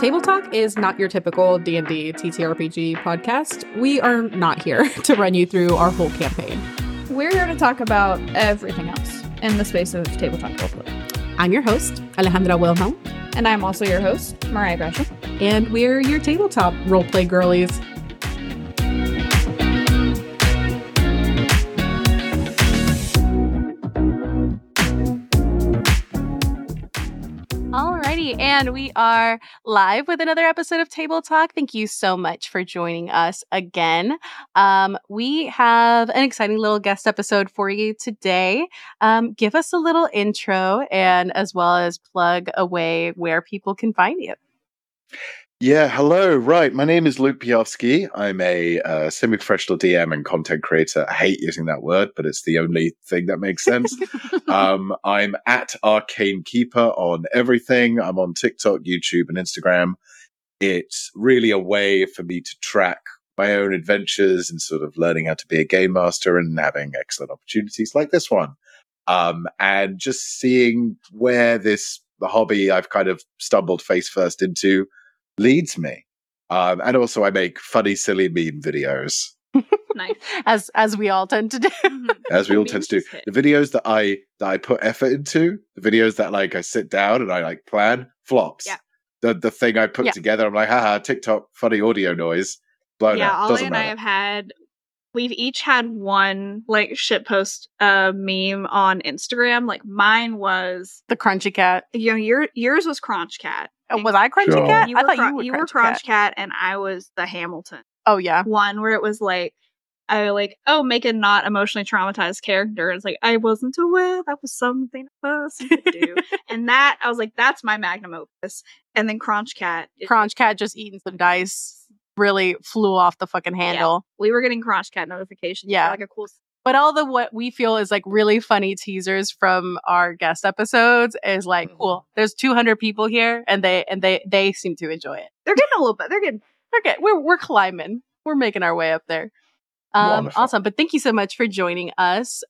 Table Talk is not your typical D&D TTRPG podcast. We are not here to run you through our whole campaign. We're here to talk about everything else in the space of tabletop roleplay. I'm your host, Alejandra Wilhelm. And I'm also your host, Mariah Gresham. And we're your tabletop roleplay girlies. Alrighty, and we are live with another episode of Table Talk. Thank you so much for joining us again. We have an exciting little guest episode for you today. Give us a little intro and as well as plug away where people can find you. Yeah, hello. Right. My name is Luke Piofsky. I'm a semi-professional DM and content creator. I hate using that word, but it's the only thing that makes sense. I'm at Arcane Keeper on everything. I'm on TikTok, YouTube, and Instagram. It's really a way for me to track my own adventures and sort of learning how to be a game master and having excellent opportunities like this one. And just seeing where the hobby I've kind of stumbled face first into leads me. And also I make funny, silly meme videos. Nice. As we all tend to do. As we all tend to do. The videos that I put effort into, the videos that like I sit down and I like plan, flops. Yeah. The thing I put together, I'm like, haha, TikTok, funny audio noise, blown out. Ollie and I we've each had one like shitpost meme on Instagram. Like mine was the Crunchy Cat. You know, yours was Crunch Cat. Was I Crunchy Sure. Cat? I thought you were Crunch Cat and I was the Hamilton Oh yeah. one, where it was like, make a not emotionally traumatized character. It's like, I wasn't aware that was something a person could do. And that, I was like, that's my magnum opus. And then Crunch Cat just eating some dice really flew off the fucking handle. Yeah. We were getting Crunch Cat notifications. Yeah. Like a cool. But all the what we feel is like really funny teasers from our guest episodes is like, cool. There's 200 people here, and they seem to enjoy it. They're getting a little bit. They're getting. We're climbing. We're making our way up there. Awesome. But thank you so much for joining us.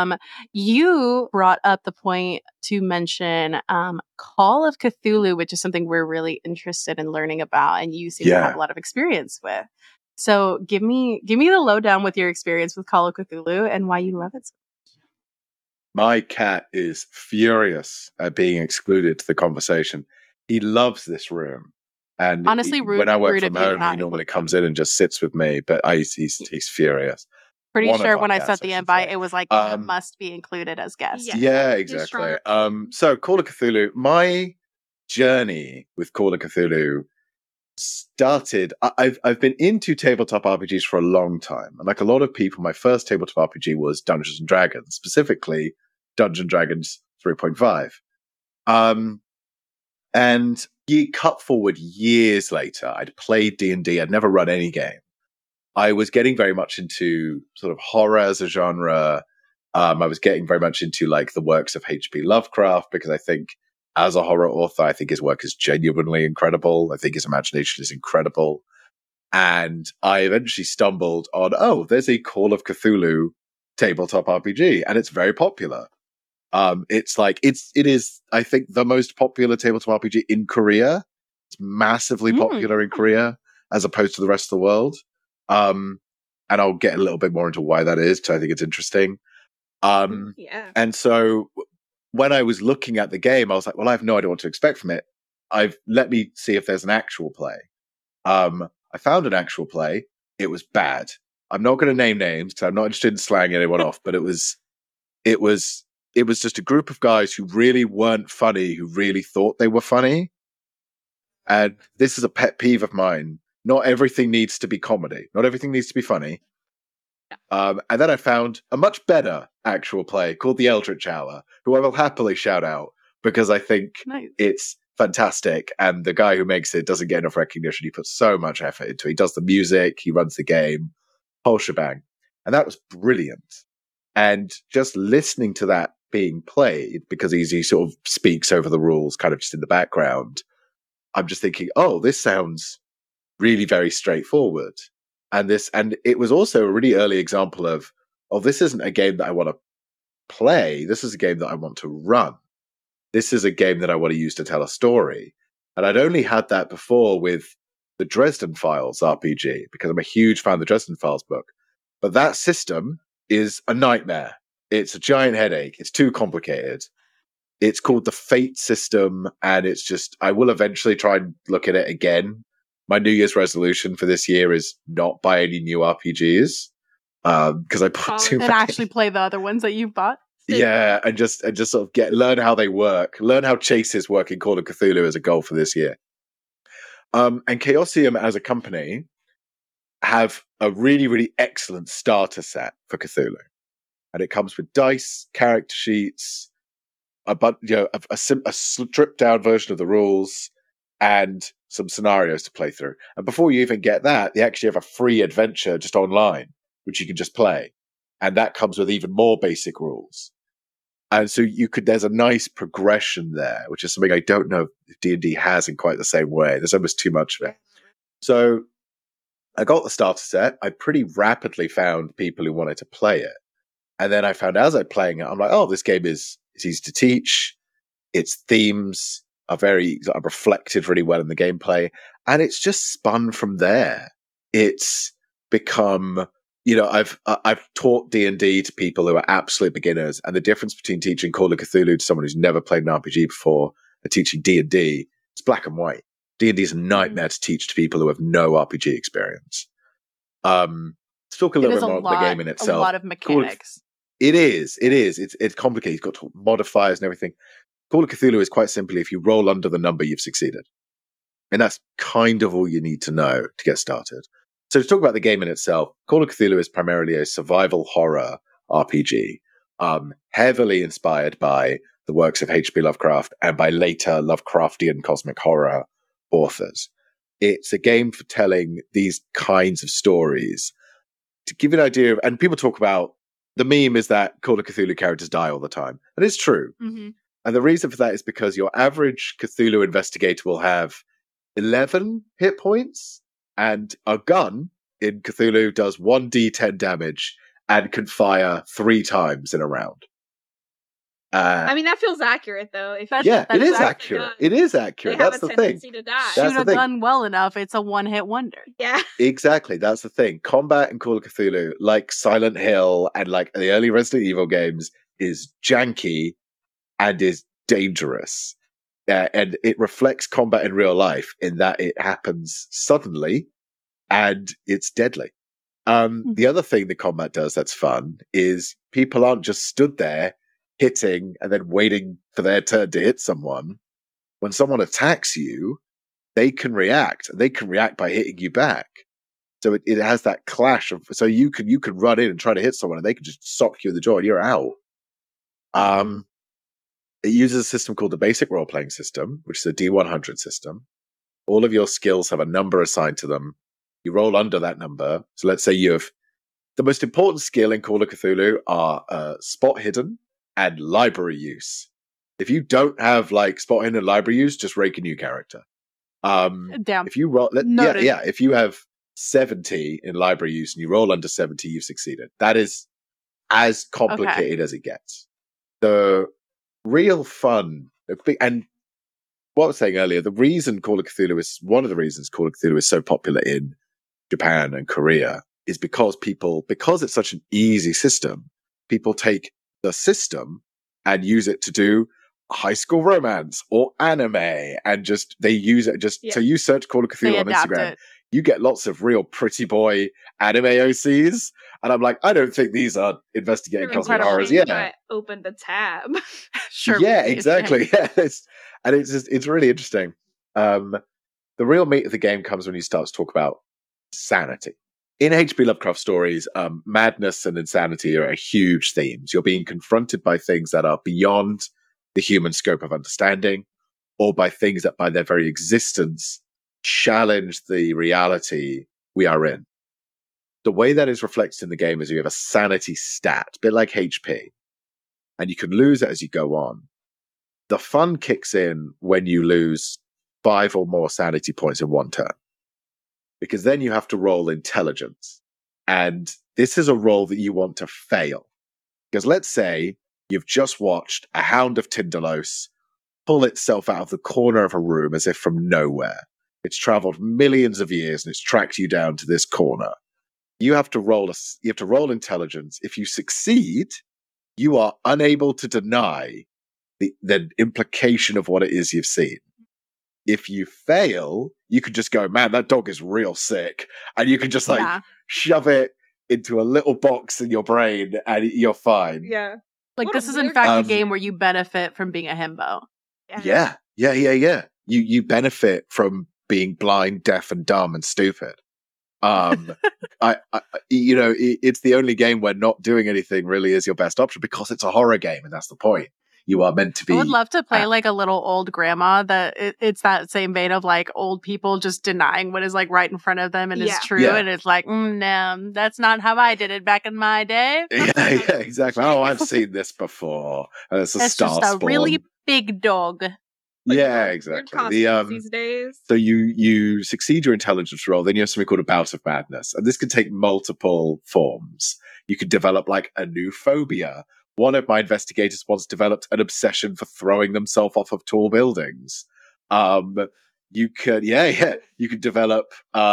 You brought up the point to mention Call of Cthulhu, which is something we're really interested in learning about, and you seem to have a lot of experience with. So give me the lowdown with your experience with Call of Cthulhu and why you love it so much. My cat is furious at being excluded to the conversation. He loves this room. And honestly, when I work from home, he normally comes in and just sits with me, but he's furious. Pretty sure when I sent the invite, it was like, must be included as guests. Yeah, exactly. So Call of Cthulhu, my journey with Call of Cthulhu started. I've been into tabletop RPGs for a long time, and like a lot of people, my first tabletop RPG was Dungeons and Dragons, specifically Dungeons and Dragons 3.5. And you cut forward years later, I'd played D&D. I'd never run any game. I was getting very much into sort of horror as a genre. I was getting very much into like the works of H.P. Lovecraft, because I think as a horror author, I think his work is genuinely incredible. I think his imagination is incredible. And I eventually stumbled on, there's a Call of Cthulhu tabletop RPG, and it's very popular. It is, I think, the most popular tabletop RPG in Korea. It's massively popular in Korea as opposed to the rest of the world. And I'll get a little bit more into why that is, because I think it's interesting. And so when I was looking at the game, I was like, well, I have no idea what to expect from it. Let me see if there's an actual play. I found an actual play. It was bad. I'm not going to name names because I'm not interested in slanging anyone off, but it was just a group of guys who really weren't funny, who really thought they were funny. And this is a pet peeve of mine. Not everything needs to be comedy. Not everything needs to be funny. And then I found a much better actual play called The Eldritch Hour, who I will happily shout out because I think it's fantastic. And the guy who makes it doesn't get enough recognition. He puts so much effort into it. He does the music, he runs the game, whole shebang. And that was brilliant. And just listening to that being played, because he sort of speaks over the rules kind of just in the background, I'm just thinking, this sounds really very straightforward. And it was also a really early example of, this isn't a game that I want to play. This is a game that I want to run. This is a game that I want to use to tell a story. And I'd only had that before with the Dresden Files RPG, because I'm a huge fan of the Dresden Files book. But that system is a nightmare. It's a giant headache. It's too complicated. It's called the Fate system, and it's just, I will eventually try and look at it again. My New Year's resolution for this year is not buy any new RPGs, because I put too And many. actually play the other ones that you've bought. Yeah, and just sort of learn how they work, learn how chases work in Call of Cthulhu as a goal for this year. And Chaosium as a company have a really, really excellent starter set for Cthulhu, and it comes with dice, character sheets, a stripped down version of the rules, and some scenarios to play through. And before you even get that, they actually have a free adventure just online, which you can just play. And that comes with even more basic rules. And so there's a nice progression there, which is something I don't know if D&D has in quite the same way. There's almost too much of it. So I got the starter set. I pretty rapidly found people who wanted to play it. And then I found as I'm playing it, I'm like, oh, this game is easy to teach. Its themes are reflected really well in the gameplay. And it's just spun from there. It's become, I've taught D&D to people who are absolute beginners, and the difference between teaching Call of Cthulhu to someone who's never played an RPG before and teaching D&D, it's black and white. D&D is a nightmare to teach to people who have no RPG experience. Let's talk a little bit more about the game in itself. A lot of mechanics. It is. It's complicated. You've got modifiers and everything. Call of Cthulhu is quite simply, if you roll under the number, you've succeeded. And that's kind of all you need to know to get started. So to talk about the game in itself, Call of Cthulhu is primarily a survival horror RPG, heavily inspired by the works of H.P. Lovecraft and by later Lovecraftian cosmic horror authors. It's a game for telling these kinds of stories. To give you an idea, and people talk about, the meme is that Call of Cthulhu characters die all the time. And it's true. Mm-hmm. And the reason for that is because your average Cthulhu investigator will have 11 hit points, and a gun in Cthulhu does 1d10 damage and can fire 3 times in a round. I mean, that feels accurate, though. It is accurate. It is accurate. That's the thing. To die. Shoot a gun well enough, it's a one-hit wonder. Yeah. Exactly. That's the thing. Combat in Call of Cthulhu, like Silent Hill and like the early Resident Evil games, is janky and is dangerous. And it reflects combat in real life in that it happens suddenly and it's deadly. The other thing the combat does that's fun is people aren't just stood there hitting and then waiting for their turn to hit someone. When someone attacks you, they can react. They can react by hitting you back. So it has that clash of, so you could run in and try to hit someone and they can just sock you in the jaw and you're out. It uses a system called the basic role-playing system, which is a D100 system. All of your skills have a number assigned to them. You roll under that number. So let's say you have the most important skill in Call of Cthulhu are spot hidden and library use. If you don't have like spot hidden and library use, just rake a new character. Damn. If you roll, if you have 70 in library use and you roll under 70, you've succeeded. That is as complicated as it gets. The real fun, and what I was saying earlier, one of the reasons Call of Cthulhu is so popular in Japan and Korea is because it's such an easy system, people take the system and use it to do high school romance or anime, and they use it so you search Call of Cthulhu on Instagram, you get lots of real pretty boy anime OCs, and I'm like, I don't think these are investigating cosmic horrors. Yeah, open the tab. Sure. Yeah, exactly. Yeah, it's really interesting. The real meat of the game comes when you start to talk about sanity. In H.P. Lovecraft stories, madness and insanity are huge themes. You're being confronted by things that are beyond the human scope of understanding, or by things that by their very existence challenge the reality we are in. The way that is reflected in the game is you have a sanity stat, a bit like HP, and you can lose it as you go on. The fun kicks in when you lose 5 or more sanity points in one turn, because then you have to roll intelligence. And this is a roll that you want to fail. Because let's say you've just watched A Hound of Tindalos pull itself out of the corner of a room as if from nowhere. It's traveled millions of years and it's tracked you down to this corner. You have to roll intelligence. If you succeed, you are unable to deny the implication of what it is you've seen. If you fail, you could just go, man, that dog is real sick. And you can just shove it into a little box in your brain and you're fine. Yeah. Like, this is in fact a game where you benefit from being a himbo. Yeah. You benefit from being blind, deaf, and dumb and stupid. It's the only game where not doing anything really is your best option because it's a horror game, and that's the point. You are meant to be. I would love to play like a little old grandma that it's that same vein of like old people just denying what is like right in front of them and is true. Yeah. And it's like, no, that's not how I did it back in my day. Yeah, exactly. Oh, I've seen this before. And it's just a really big dog. Like, yeah, exactly. These days. So you succeed your intelligence roll, then you have something called a bout of madness. And this can take multiple forms. You could develop like a new phobia. One of my investigators once developed an obsession for throwing themselves off of tall buildings. You could develop,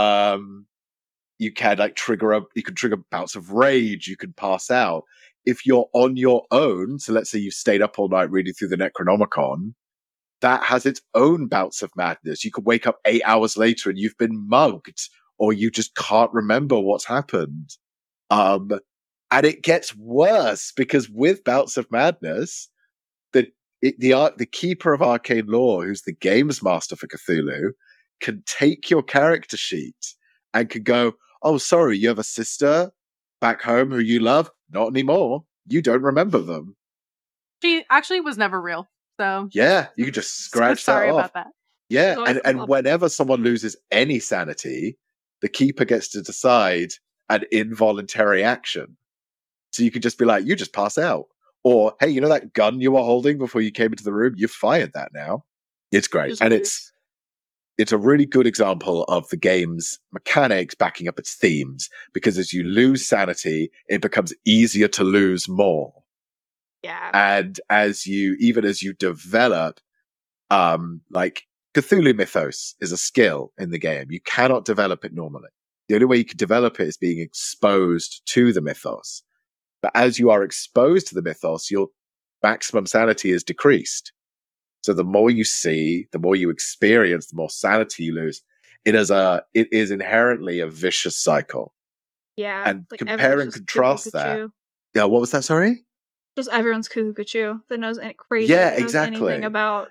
you can trigger bouts of rage. You can pass out. If you're on your own, so let's say you've stayed up all night reading through the Necronomicon, that has its own bouts of madness. You could wake up 8 hours later and you've been mugged, or you just can't remember what's happened. And it gets worse because with bouts of madness, the keeper of arcane lore, who's the games master for Cthulhu, can take your character sheet and can go, "Oh, sorry, you have a sister back home who you love? Not anymore. You don't remember them." She actually was never real. So yeah, you can just scratch that off. Sorry about that. Yeah, and whenever someone loses any sanity, the keeper gets to decide an involuntary action. So you could just be like, you just pass out. Or, hey, you know that gun you were holding before you came into the room? You've fired that now. It's great. And it's a really good example of the game's mechanics backing up its themes. Because as you lose sanity, it becomes easier to lose more. Yeah. And as you develop, like Cthulhu mythos is a skill in the game. You cannot develop it normally. The only way you can develop it is being exposed to the mythos. But as you are exposed to the mythos, your maximum sanity is decreased. So the more you see, the more you experience, the more sanity you lose. It is inherently a vicious cycle. Yeah. And like compare and contrast that. Yeah, what was that, sorry? Just everyone's cuckoo that knows crazy. Yeah, exactly. Anything about.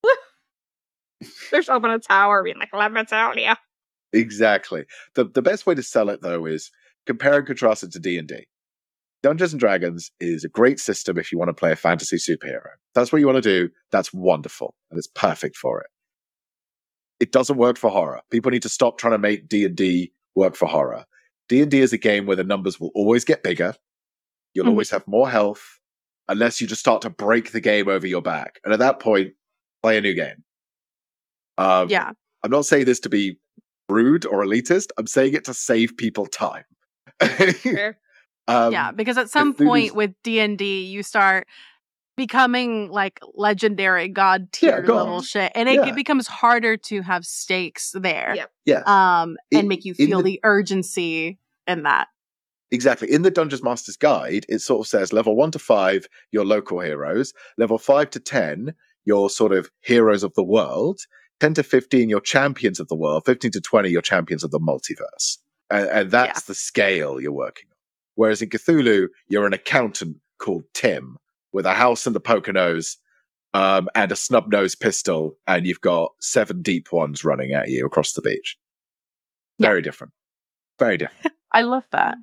They're up on a tower being like, "Let me tell you." Exactly. The best way to sell it though is compare and contrast it to D&D. Dungeons and Dragons is a great system if you want to play a fantasy superhero. If that's what you want to do, that's wonderful, and it's perfect for it. It doesn't work for horror. People need to stop trying to make D&D work for horror. D&D is a game where the numbers will always get bigger. You'll always have more health, unless you just start to break the game over your back. And at that point, play a new game. I'm not saying this to be rude or elitist. I'm saying it to save people time. Fair. Because at some point with D&D, you start becoming like legendary god tier level shit, and it becomes harder to have stakes there. And make you feel the urgency in that. Exactly. In the Dungeons Master's Guide, it sort of says level 1 to 5, your local heroes. Level 5 to 10, your sort of heroes of the world. 10 to 15, your champions of the world. 15 to 20, your champions of the multiverse. And that's the scale you're working on. Whereas in Cthulhu, you're an accountant called Tim with a house in the Poconos and a snub-nosed pistol, and you've got 7 deep ones running at you across the beach. Very different. Very different. I love that.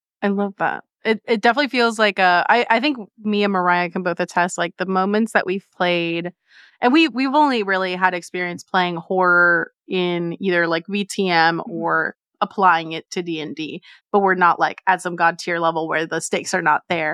It definitely feels like I think me and Mariah can both attest, like the moments that we've played, and we've only really had experience playing horror in either like VTM or applying it to D&D, but we're not like at some god tier level where the stakes are not there.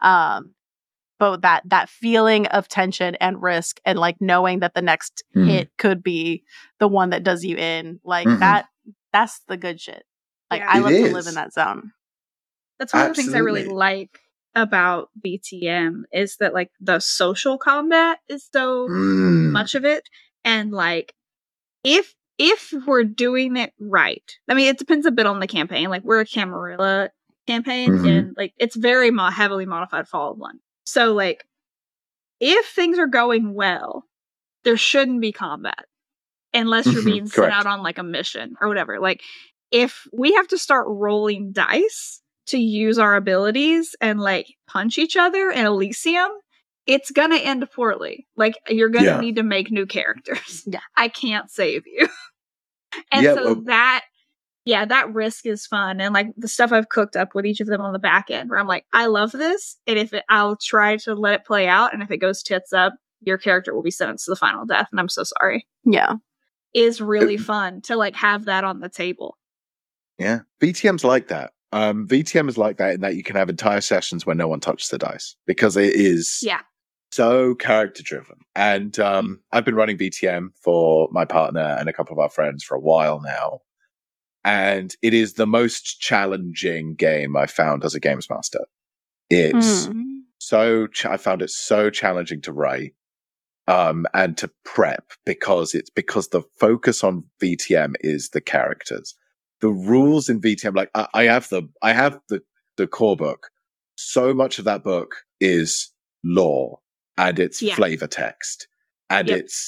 But that feeling of tension and risk, and like knowing that the next hit could be the one that does you in, like that's the good shit. Like I love to live in that zone. That's one of the things I really like about BTM is that like the social combat is so much of it, and like if we're doing it right, I mean, it depends a bit on the campaign. Like we're a Camarilla campaign, and like it's very heavily modified Fall of London. So like if things are going well, there shouldn't be combat unless you're being sent out on like a mission or whatever. Like if we have to start rolling dice to use our abilities and like punch each other in Elysium, it's gonna end poorly. Like you're gonna need to make new characters. Yeah. I can't save you. And that risk is fun. And like the stuff I've cooked up with each of them on the back end where I'm like, I love this. And I'll try to let it play out. And if it goes tits up, your character will be sentenced to the final death. And I'm so sorry. Yeah. Is really fun to like have that on the table. Yeah. VTM's like that. VTM is like that in that you can have entire sessions where no one touches the dice because it is so character driven. And I've been running VTM for my partner and a couple of our friends for a while now. And it is the most challenging game I found as a games master. It's I found it so challenging to write and to prep because the focus on VTM is the characters. The rules in VTM, like I have the core book. So much of that book is lore and it's flavor text, and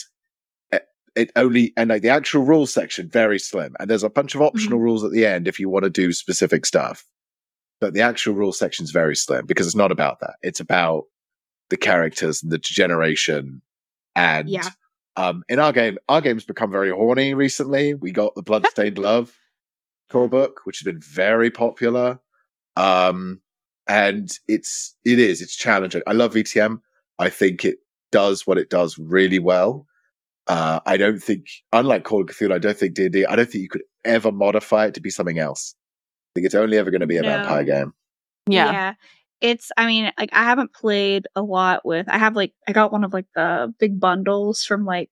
like the actual rules section very slim, and there's a bunch of optional rules at the end if you want to do specific stuff. But the actual rules section is very slim because it's not about that. It's about the characters and the degeneration. And in our game's become very horny recently. We got the Bloodstained Love core book, which has been very popular. And it's challenging. I love VTM. I think it does what it does really well. I don't think, unlike Call of Cthulhu, I don't think D&D, I don't think you could ever modify it to be something else. I think it's only ever going to be a vampire game. Yeah. It's, I mean, like, I haven't played a lot with, I got one of, like, the big bundles from, like,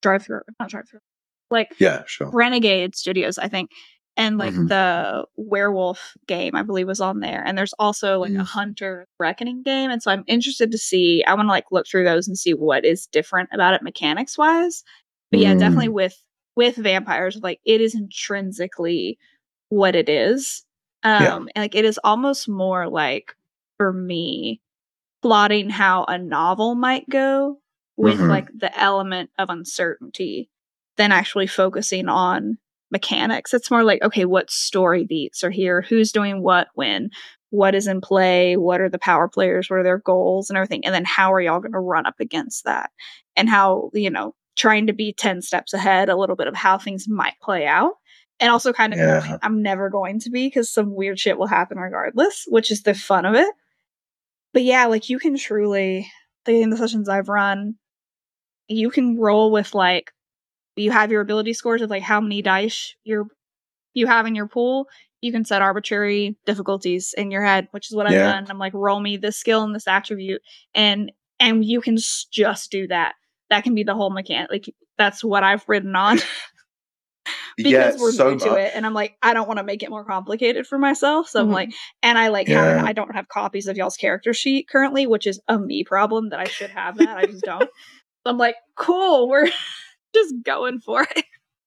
Renegade Studios, I think. And, like, the werewolf game, I believe, was on there. And there's also, like, a Hunter Reckoning game. And so I'm interested to see, I want to, like, look through those and see what is different about it mechanics-wise. But yeah, definitely with vampires, like, it is intrinsically what it is. And, like, it is almost more, like, for me, plotting how a novel might go with, like, the element of uncertainty than actually focusing on mechanics. It's more like, okay, what story beats are here? Who's doing what when? What is in play? What are the power players? What are their goals and everything? And then how are y'all going to run up against that? And how, you know, trying to be 10 steps ahead a little bit of how things might play out. And also kind of knowing I'm never going to be because some weird shit will happen regardless, which is the fun of it. But yeah, like you can truly, in the sessions I've run, you can roll with like, you have your ability scores of like how many dice you have in your pool. You can set arbitrary difficulties in your head, which is what I've done. I'm like, roll me this skill and this attribute, and you can just do that. That can be the whole mechanic. Like that's what I've written on because we're new to it, and I'm like, I don't want to make it more complicated for myself. So I'm like, and I like I don't have copies of y'all's character sheet currently, which is a me problem that I should have that. I just don't. So I'm like, cool, we're just going for it.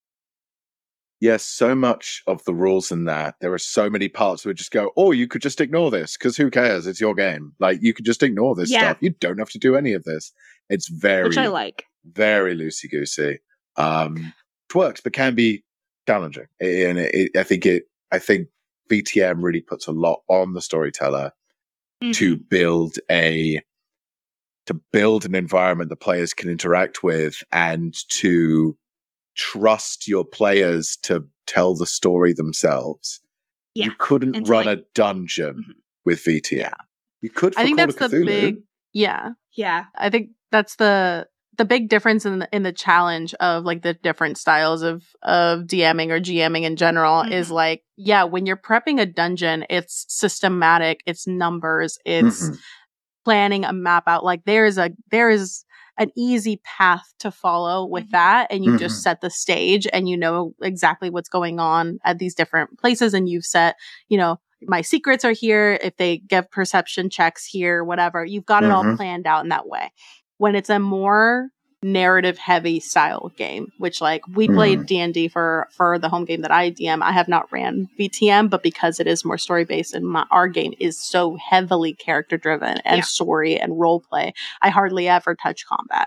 Yes, so much of the rules in that, there are so many parts where just go, oh, you could just ignore this, because who cares? It's your game. Like, you could just ignore this stuff. You don't have to do any of this. It's very, which I like. Very loosey-goosey. It works, but can be challenging. And I think VTM really puts a lot on the storyteller to build an environment that players can interact with and to trust your players to tell the story themselves. You couldn't run a dungeon with VTM. Yeah. You could for I think Call that's of the Cthulhu. big Yeah. I think that's the big difference in the challenge of like the different styles of DMing or GMing in general is like, when you're prepping a dungeon, it's systematic, it's numbers, it's planning a map out. Like there is an easy path to follow with that, and you just set the stage and you know exactly what's going on at these different places, and you've set, my secrets are here. If they give perception checks here, whatever, you've got it all planned out in that way. When it's a more narrative heavy style game, which like we played D&D for the home game that I DM. I have not ran VTM, but because it is more story based and our game is so heavily character driven and story and role play, I hardly ever touch combat.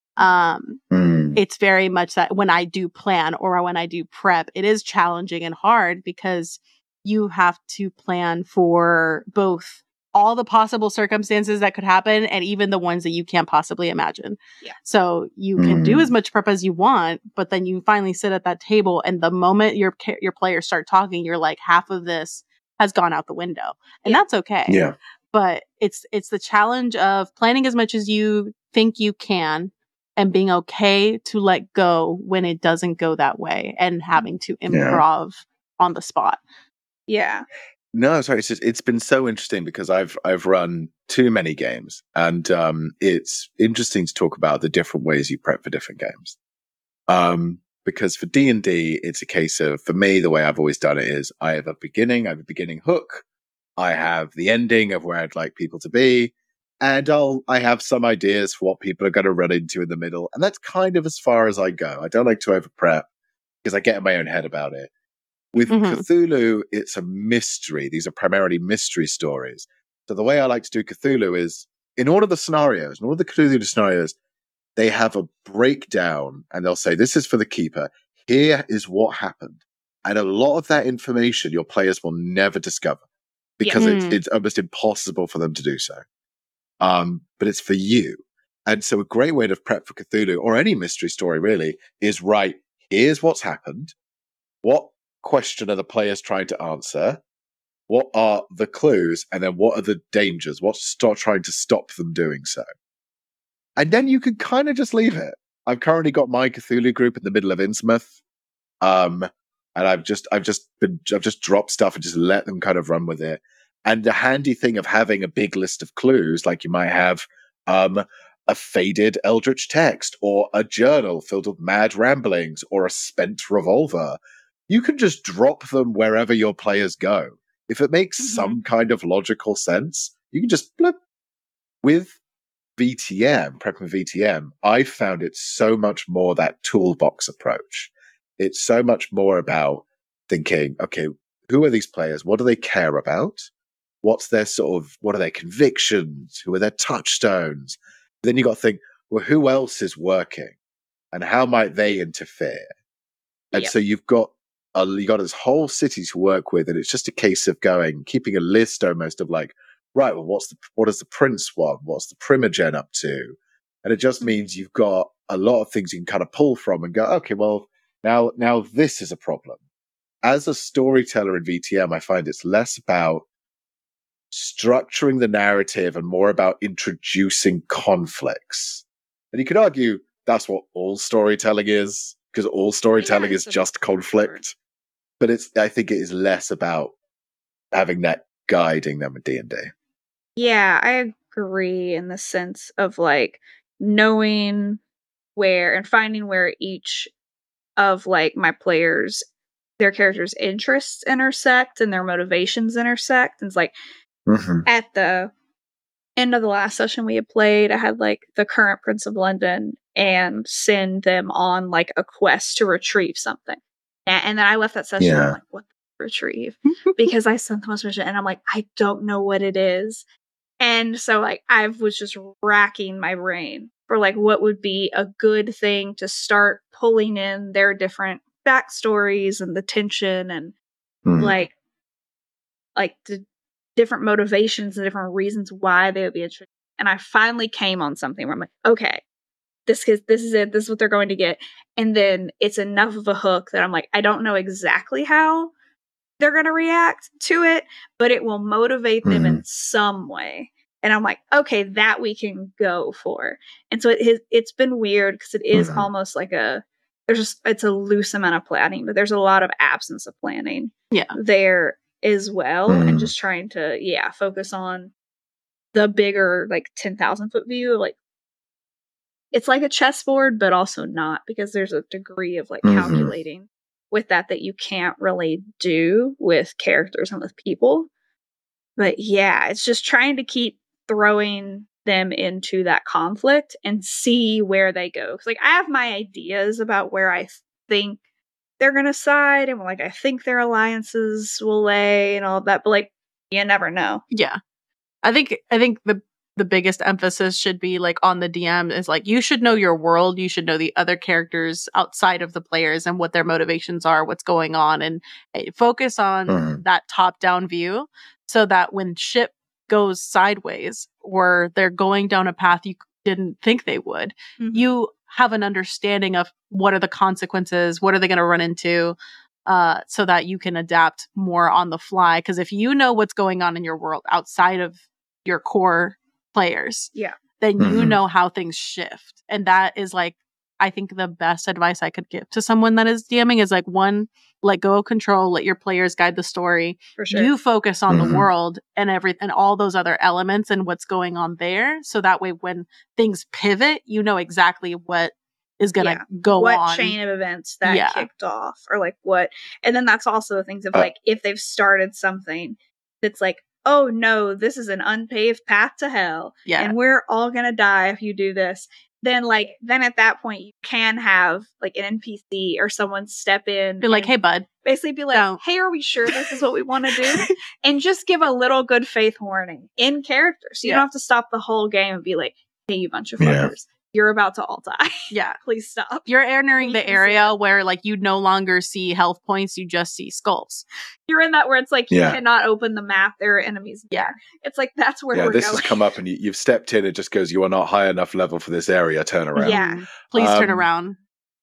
It's very much that when I do plan or when I do prep, it is challenging and hard because you have to plan for both all the possible circumstances that could happen and even the ones that you can't possibly imagine. Yeah. So you can do as much prep as you want, but then you finally sit at that table and the moment your players start talking, you're like, half of this has gone out the window. And that's okay. Yeah. But it's the challenge of planning as much as you think you can and being okay to let go when it doesn't go that way and having to improv on the spot. Yeah. No, sorry. It's been so interesting because I've run too many games, and it's interesting to talk about the different ways you prep for different games. Because for D&D, it's a case of, for me, the way I've always done it is I have a beginning hook, I have the ending of where I'd like people to be, and I have some ideas for what people are going to run into in the middle, and that's kind of as far as I go. I don't like to over prep because I get in my own head about it. With Cthulhu, it's a mystery. These are primarily mystery stories. So the way I like to do Cthulhu is, in all of the Cthulhu scenarios, they have a breakdown and they'll say, this is for the keeper. Here is what happened. And a lot of that information your players will never discover because it's almost impossible for them to do so. But it's for you. And so a great way to prep for Cthulhu, or any mystery story really, is right, here's what's happened. What question are the players trying to answer? What are the clues? And then what are the dangers? What's trying to stop them doing so? And then you can kind of just leave it. I've currently got my Cthulhu group in the middle of Innsmouth. And I've just dropped stuff and just let them kind of run with it. And the handy thing of having a big list of clues, like you might have a faded eldritch text or a journal filled with mad ramblings or a spent revolver, you can just drop them wherever your players go. If it makes some kind of logical sense, you can just blip. With VTM, prepping VTM, I found it so much more that toolbox approach. It's so much more about thinking, okay, who are these players? What do they care about? What are their convictions? Who are their touchstones? Then you got to think, well, who else is working? And how might they interfere? And so you've got this whole city to work with, and it's just a case of keeping a list almost of like, right, well, what does the prince want? What's the primogen up to? And it just means you've got a lot of things you can kind of pull from and go, okay, well, now this is a problem. As a storyteller in VTM, I find it's less about structuring the narrative and more about introducing conflicts. And you could argue that's what all storytelling is, because all storytelling is just conflict. But I think it is less about having that guiding them with D&D. Yeah, I agree in the sense of like knowing where and finding where each of like my players, their characters' interests intersect and their motivations intersect. And it's like at the end of the last session we had played, I had like the current Prince of London and send them on like a quest to retrieve something. And then I left that session, I'm like, what the retrieve? Because I sent them a mission and I'm like, I don't know what it is. And so like I was just racking my brain for like what would be a good thing to start pulling in their different backstories and the tension and like the different motivations and different reasons why they would be interested. And I finally came on something where I'm like, okay, this is it. This is what they're going to get. And then it's enough of a hook that I'm like, I don't know exactly how they're going to react to it, but it will motivate them in some way. And I'm like, okay, that we can go for. And so it's been weird because it is almost like it's a loose amount of planning, but there's a lot of absence of planning there as well. And just trying to, focus on the bigger, like 10,000 foot view. Like, it's like a chessboard, but also not, because there's a degree of like calculating with that you can't really do with characters and with people. But yeah, it's just trying to keep throwing them into that conflict and see where they go. 'Cause, like, I have my ideas about where I think they're gonna side and like I think their alliances will lay and all that, but like you never know. Yeah. I think the biggest emphasis should be like on the DM is like you should know your world, you should know the other characters outside of the players and what their motivations are, what's going on, and focus on that top-down view so that when ship goes sideways or they're going down a path you didn't think they would, you have an understanding of what are the consequences, what are they going to run into, so that you can adapt more on the fly. Because if you know what's going on in your world outside of your core players, then you know how things shift. And that is like, I think the best advice I could give to someone that is DMing is like, one, let go of control, let your players guide the story. For sure. You focus on the world and and all those other elements and what's going on there. So that way when things pivot, you know exactly what is going to go what on. What chain of events that kicked off or like what. And then that's also the things of like, if they've started something that's like, oh no, this is an unpaved path to hell. Yeah. And we're all going to die if you do this. Then at that point you can have like an NPC or someone step in. Be like, hey bud. Basically be like, hey, are we sure this is what we want to do? And just give a little good faith warning in character. So you don't have to stop the whole game and be like, hey, you bunch of fuckers. You're about to all die. Yeah. Please stop. You're entering the area where like you no longer see health points, you just see skulls. You're in that where it's like you cannot open the map, there are enemies there. It's like that's where we're this going. Has come up and you've stepped in, it just goes, you are not high enough level for this area, turn around. Yeah. Please turn around.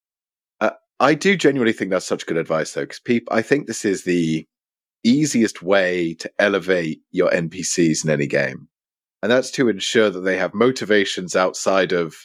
I do genuinely think that's such good advice though, because I think this is the easiest way to elevate your NPCs in any game. And that's to ensure that they have motivations outside of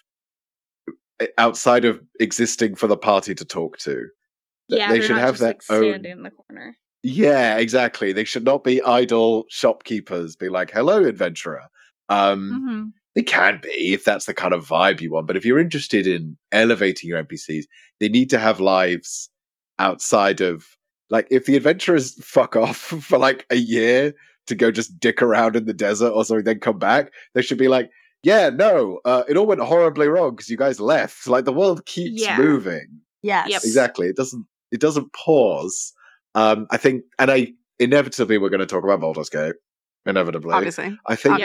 existing for the party to talk to. Yeah, they should have their own standing in the corner. Yeah, exactly. They should not be idle shopkeepers, be like, hello, adventurer. They can be if that's the kind of vibe you want. But if you're interested in elevating your NPCs, they need to have lives outside of, like, if the adventurers fuck off for like a year to go just dick around in the desert or something, then come back, they should be like, yeah, no, it all went horribly wrong because you guys left. Like the world keeps moving. Yes, exactly. It doesn't pause. I think, and inevitably we're going to talk about Baldur's Gate. Inevitably, obviously, I think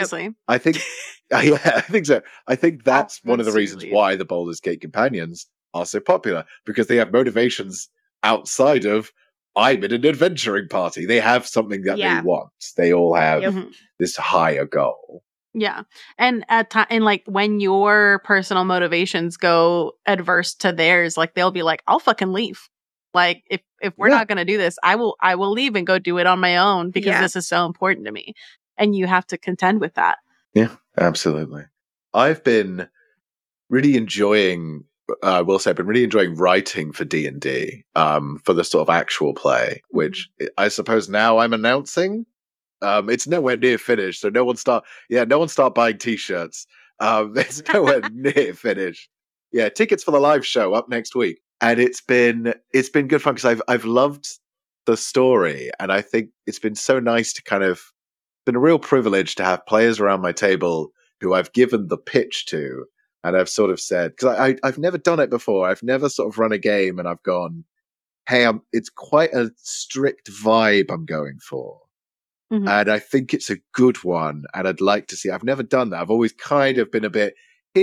so. I think that's one of the reasons why the Baldur's Gate companions are so popular, because they have motivations outside of I'm in an adventuring party. They have something that they want. They all have this higher goal. Yeah. And and like when your personal motivations go adverse to theirs, like they'll be like, I'll fucking leave. Like if we're not going to do this, I will leave and go do it on my own because this is so important to me. And you have to contend with that. Yeah, absolutely. I've been really enjoying, I've been really enjoying writing for D&D, for the sort of actual play, which I suppose now I'm announcing. It's nowhere near finished, so no one start buying t-shirts. It's nowhere near finished. Yeah, tickets for the live show up next week. And it's been good fun because I've loved the story, and I think it's been so nice to kind of been a real privilege to have players around my table who I've given the pitch to, and I've sort of said, because I've never done it before, I've never sort of run a game and I've gone, hey, it's quite a strict vibe I'm going for. And I think it's a good one, and I'd like to see. I've never done that. I've always kind of been a bit,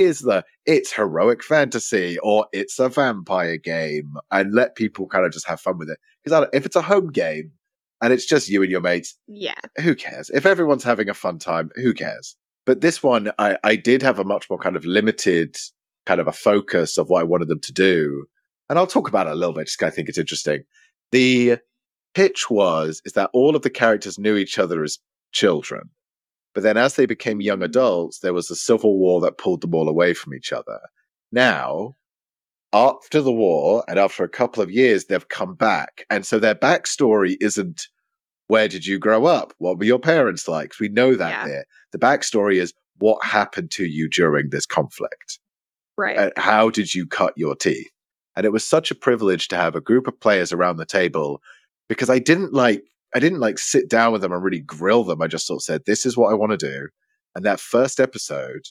it's heroic fantasy or it's a vampire game, and let people kind of just have fun with it. Because if it's a home game and it's just you and your mates, who cares? If everyone's having a fun time, who cares? But this one, I did have a much more kind of limited kind of a focus of what I wanted them to do. And I'll talk about it a little bit, just because I think it's interesting. The pitch is that all of the characters knew each other as children. But then as they became young adults, there was a civil war that pulled them all away from each other. Now, after the war and after a couple of years, they've come back. And so their backstory isn't, where did you grow up? What were your parents like? 'Cause we know that there. The backstory is, what happened to you during this conflict? Right. And how did you cut your teeth? And it was such a privilege to have a group of players around the table, because I didn't didn't like sit down with them and really grill them. I just sort of said, this is what I want to do. And that first episode,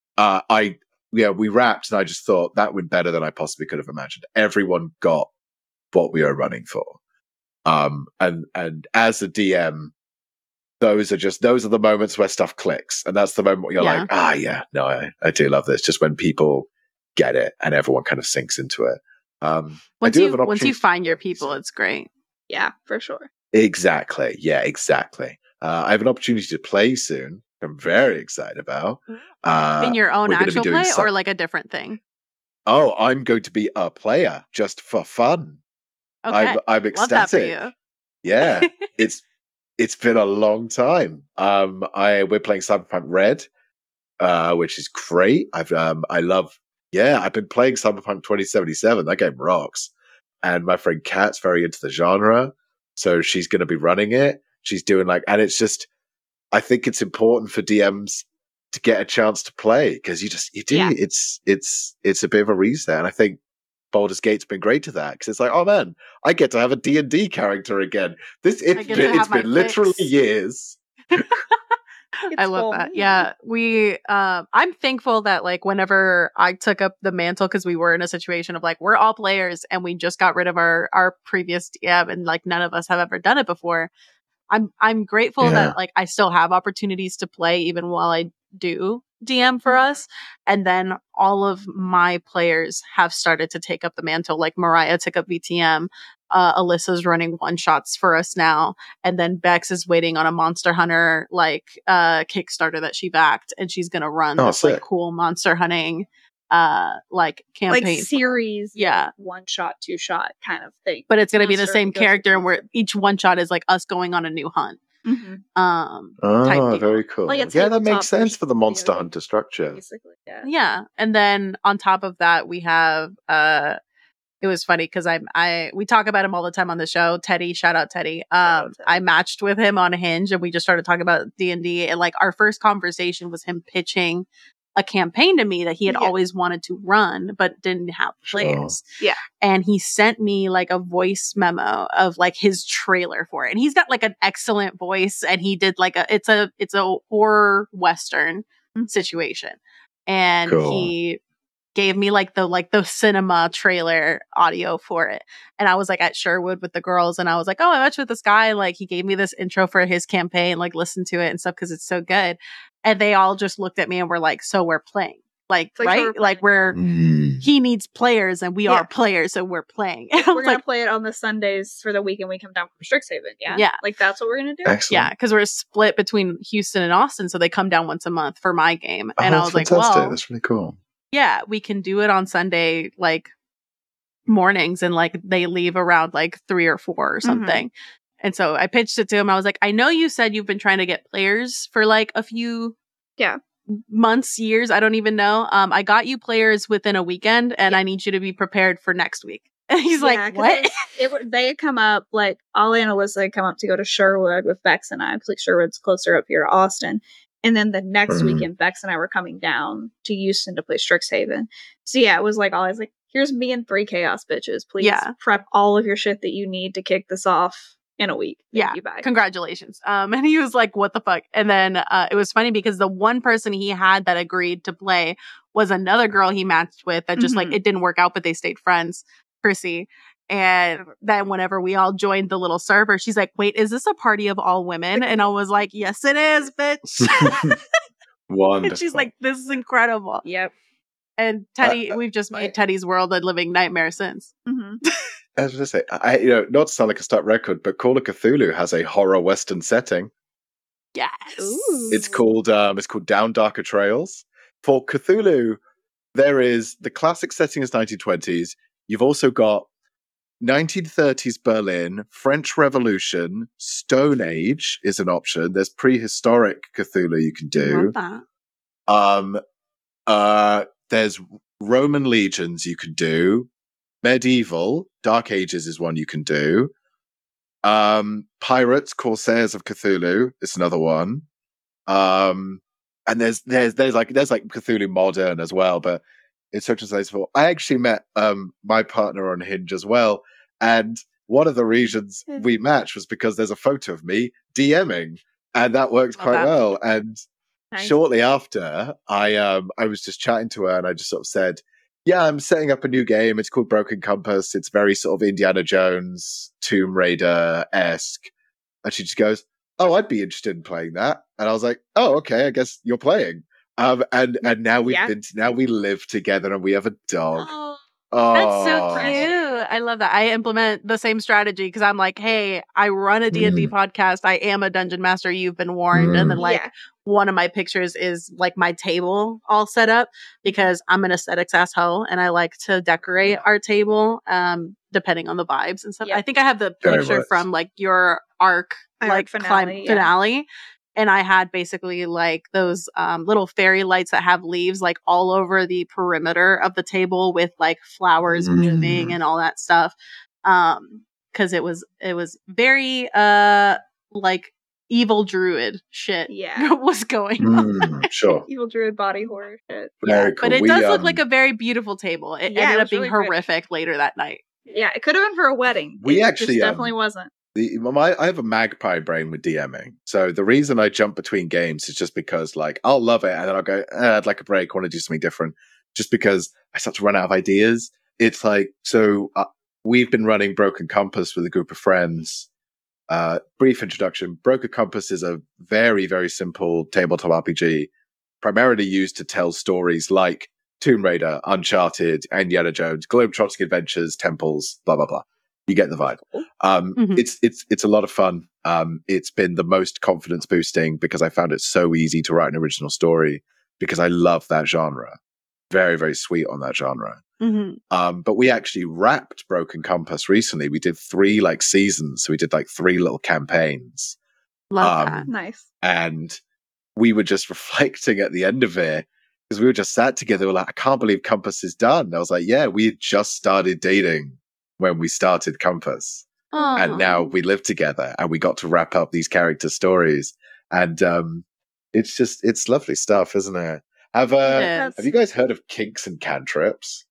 we wrapped, and I just thought that went better than I possibly could have imagined. Everyone got what we were running for. And as a DM, those are the moments where stuff clicks. And that's the moment where you're like, I do love this. Just when people get it and everyone kind of sinks into it. Once you find your people, it's great. Yeah, for sure. Exactly. Yeah, exactly. I have an opportunity to play soon. I'm very excited about. In your own actual play or like a different thing? Oh, I'm going to be a player just for fun. Okay. I'm ecstatic. Love that for you. Yeah, it's been a long time. We're playing Cyberpunk Red, which is great. I've been playing Cyberpunk 2077. That game rocks. And my friend Kat's very into the genre, so she's going to be running it. She's doing and it's just, I think it's important for DMs to get a chance to play because you do. Yeah. It's a bit of a reset, and I think Baldur's Gate's been great to that because it's like, oh man, I get to have a D&D character again. It's been literally years. I love that. Yeah, I'm thankful that whenever I took up the mantle, because we were in a situation of we're all players and we just got rid of our previous DM and none of us have ever done it before. I'm grateful that I still have opportunities to play even while I do DM for us. And then all of my players have started to take up the mantle. Mariah took up VTM. Alyssa's running one-shots for us now. And then Bex is waiting on a Monster Hunter Kickstarter that she backed. And she's going to run this cool monster hunting campaign series, yeah, one shot, two shot kind of thing. But it's going to be the same character, and where each one shot is us going on a new hunt. Mm-hmm. Very cool. That makes sense for the Monster Hunter structure. Basically, yeah. And then on top of that, we have it was funny because we talk about him all the time on the show. Teddy, shout out Teddy. I matched with him on Hinge, and we just started talking about D&D. And our first conversation was him pitching a campaign to me that he had always wanted to run but didn't have players. Sure. Yeah. And he sent me a voice memo of his trailer for it. And he's got an excellent voice, and he did it's a horror western situation. And he gave me the cinema trailer audio for it. And I was at Sherwood with the girls, and I was I matched with this guy. He gave me this intro for his campaign, listen to it and stuff because it's so good. And they all just looked at me and were so we're playing. Right? He needs players and we are players, so we're playing. We're going to play it on the Sundays for the weekend we come down from Strixhaven. Yeah. Yeah. That's what we're going to do. Excellent. Yeah. Because we're split between Houston and Austin. So they come down once a month for my game. And I was fantastic. That's really cool. Yeah. We can do it on Sunday, mornings, and they leave around 3 or 4 or something. Mm-hmm. And so I pitched it to him. I was I know you said you've been trying to get players for a few months, years. I don't even know. I got you players within a weekend, and I need you to be prepared for next week. And he's what? They had come up, Ollie and Alyssa had come up to go to Sherwood with Bex and I, because Sherwood's closer up here to Austin. And then the next weekend, Bex and I were coming down to Houston to play Strixhaven. So it was Ollie's here's me and 3 chaos bitches. Please prep all of your shit that you need to kick this off in a week. Yeah. Congratulations. And he was what the fuck? And then it was funny because the one person he had that agreed to play was another girl he matched with that just it didn't work out, but they stayed friends, Chrissy. And then whenever we all joined the little server, she's wait, is this a party of all women? And I was yes, it is, bitch. Wonderful. And she's this is incredible. Yep. And Teddy, we've just made Teddy's world a living nightmare since. Mm-hmm. I was going to say, not to sound like a stuck record, but Call of Cthulhu has a horror western setting. Yes. Ooh. It's called Down Darker Trails. For Cthulhu, there is the classic setting is 1920s. You've also got 1930s Berlin, French Revolution, Stone Age is an option. There's prehistoric Cthulhu you can do. There's Roman legions you could do. Medieval, Dark Ages is one you can do. Pirates, Corsairs of Cthulhu is another one. And there's Cthulhu Modern as well, but it's such a place for. I actually met my partner on Hinge as well, and one of the reasons we matched was because there's a photo of me DMing, and that worked quite well. And shortly after, I was just chatting to her, and I just sort of said, yeah, I'm setting up a new game. It's called Broken Compass. It's very sort of Indiana Jones, Tomb Raider-esque. And she just goes, oh, I'd be interested in playing that. And I was like, oh, okay, I guess you're playing. And now now we live together and we have a dog. Oh, that's so cute. I love that. I implement the same strategy because I'm like, hey, I run a D&D podcast. I am a dungeon master. You've been warned. And then one of my pictures is like my table all set up because I'm an aesthetics asshole and I like to decorate our table depending on the vibes and stuff. I think I have the picture from like your arc finale. And I had basically like those little fairy lights that have leaves like all over the perimeter of the table with like flowers blooming and all that stuff. Cause it was very like evil druid shit was going on. Sure. Evil druid body horror shit. Very cool. But it does look like a very beautiful table. It ended up being really horrific later that night. Yeah, it could have been for a wedding. We actually just definitely wasn't. I have a magpie brain with DMing. So the reason I jump between games is just because like I'll love it and then I'll go, I'd like a break, I want to do something different. Just because I start to run out of ideas. It's like, so we've been running Broken Compass with a group of friends. Brief introduction. Broken Compass is a very, very simple tabletop RPG, primarily used to tell stories like Tomb Raider, Uncharted, Indiana Jones, Globetrotting Adventures, Temples, blah, blah, blah. You get the vibe. It's a lot of fun. It's been the most confidence boosting because I found it so easy to write an original story because I love that genre. Very, very sweet on that genre. But we actually wrapped Broken Compass recently. We did 3 like seasons. So we did like 3 little campaigns. Love that. Nice. And we were just reflecting at the end of it because we were just sat together. We were like, I can't believe Compass is done. And I was like, yeah, we had just started dating when we started Compass. And now we live together and we got to wrap up these character stories. And it's lovely stuff, isn't it? Have you guys heard of Kinks and Cantrips?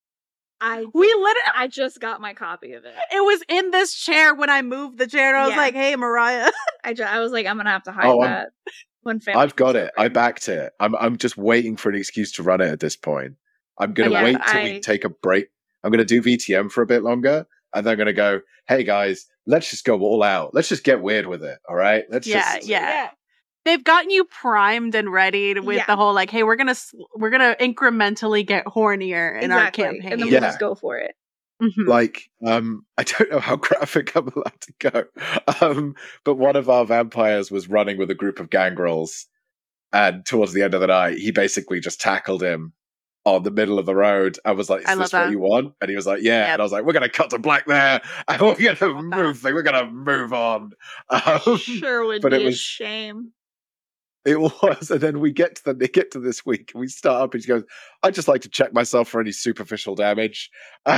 I just got my copy of it. It was in this chair when I moved the chair and I was like, hey, Mariah. I was like, I'm going to have to hide that. I've got it. I backed it. I'm just waiting for an excuse to run it at this point. I'm going to wait till we take a break. I'm going to do VTM for a bit longer. And they're going to go, hey guys, let's just go all out. Let's just get weird with it. All right. They've gotten you primed and ready with the whole like, hey, we're going to incrementally get hornier in our campaign. And then we'll just go for it. Like, I don't know how graphic I'm allowed to go. But one of our vampires was running with a group of gangrels. And towards the end of the night, he basically just tackled him on the middle of the road. I was like, is this what you want? And he was like, yeah. Yep. And I was like, we're going to cut to black there. And we're going to move on. Sure would be a shame. It was. And then we get to this week and we start up and she goes, I'd just like to check myself for any superficial damage.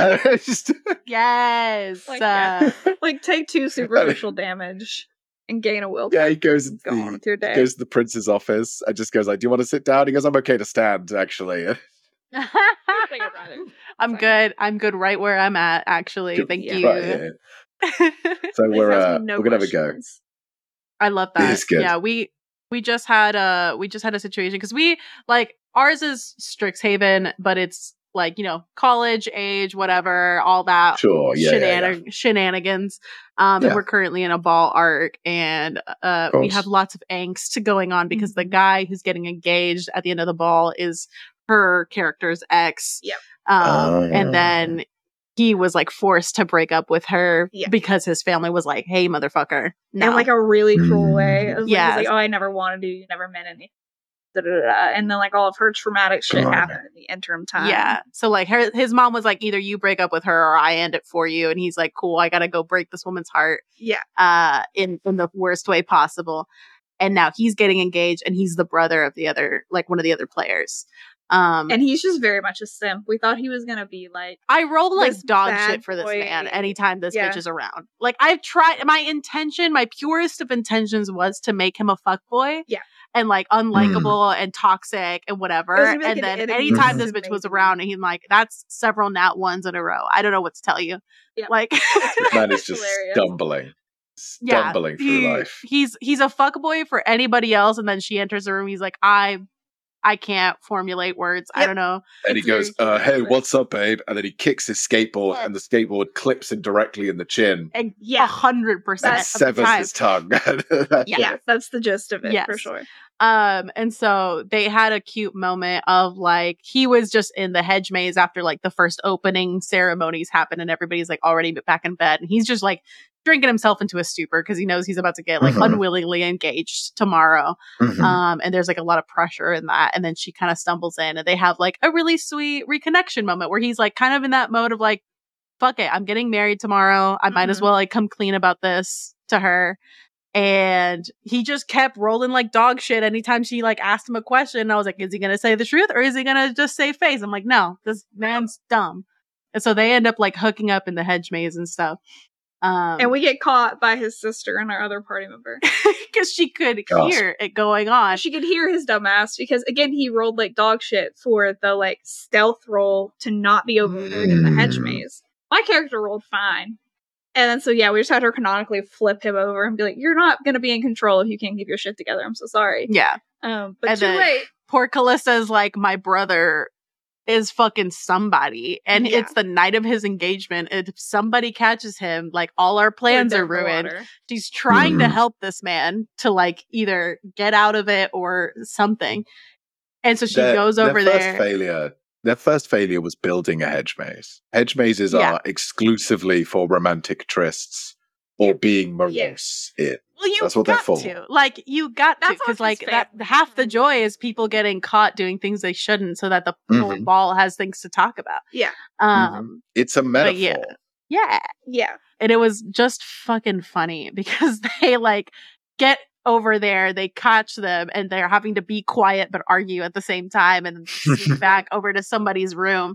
Yes. Like take 2 superficial damage and gain a will. Yeah, he goes on with your day. He goes to the prince's office and just goes like, do you want to sit down? He goes, I'm okay to stand, actually. I'm good. I'm good right where I'm at, actually. Thank you. Right, so we're gonna have a go. I love that. It is good. Yeah, we just had a situation because we like ours is Strixhaven, but it's like, you know, college age, whatever, all that shenanigans. And we're currently in a ball arc and we have lots of angst going on because the guy who's getting engaged at the end of the ball is her character's ex. Yep. And then he was like forced to break up with her because his family was like, hey, motherfucker. No. In like a really cruel way. It was he's like, oh, I never wanted you. You never meant anything. And then like all of her traumatic shit happened in the interim time. Yeah. So like his mom was like, either you break up with her or I end it for you. And he's like, cool, I gotta go break this woman's heart. Yeah. In the worst way possible. And now he's getting engaged and he's the brother of the other, like one of the other players. And he's just very much a simp. We thought he was gonna be like, I rolled like dog shit for this man anytime this bitch is around. Like I've tried, my purest of intentions was to make him a fuckboy. Yeah. and like unlikable and toxic and whatever. It was gonna be like And an then enemy anytime versus this bitch was maybe. around, and he's like, that's several nat ones in a row. I don't know what to tell you. Yeah. Like, Man is It's just hilarious. stumbling through life. He's a fuckboy for anybody else, and then she enters the room. He's like, I can't formulate words. I Yep. don't know. And he It's very goes, cute, hey, but- what's up, babe? And then he kicks his skateboard, and the skateboard clips him directly in the chin And Yeah. 100% and of the severs time. his tongue. Yeah, that's the gist of it Yes. for sure. And so they had a cute moment of like, he was just in the hedge maze after like the first opening ceremonies happened and everybody's like already back in bed. And he's just like drinking himself into a stupor because he knows he's about to get like unwillingly engaged tomorrow. And there's like a lot of pressure in that. And then she kind of stumbles in and they have like a really sweet reconnection moment where he's like kind of in that mode of like, fuck it, I'm getting married tomorrow. I might as well like come clean about this to her. And he just kept rolling like dog shit anytime she like asked him a question. I was like, is he gonna say the truth or is he gonna just say face? I'm like, no, this man's dumb. And so they end up like hooking up in the hedge maze and stuff. And we get caught by his sister and our other party member. because she could Gosh. hear it going on. She could hear his dumbass because again he rolled like dog shit for the like stealth roll to not be overheard in the hedge maze. My character rolled fine. And then so yeah, we just had her canonically flip him over and be like, you're not gonna be in control if you can't keep your shit together. I'm so sorry. Yeah. But And too then- late. Poor Callista's like, my brother is fucking somebody. And Yeah. it's the night of his engagement. If somebody catches him, like all our plans are ruined. She's trying to help this man to like either get out of it or something. And so she goes over there. Their first failure was building a hedge maze. Hedge mazes Yeah. are exclusively for romantic trysts or being morose in. Well, you That's what they're got for. to. Like, you got to. That's Because, what like, she's that family. half the joy is people getting caught doing things they shouldn't so that the whole ball has things to talk about. Yeah. It's a metaphor. Yeah. Yeah. And it was just fucking funny because they, like, get over there, they catch them, and they're having to be quiet but argue at the same time and sneak back over to somebody's room.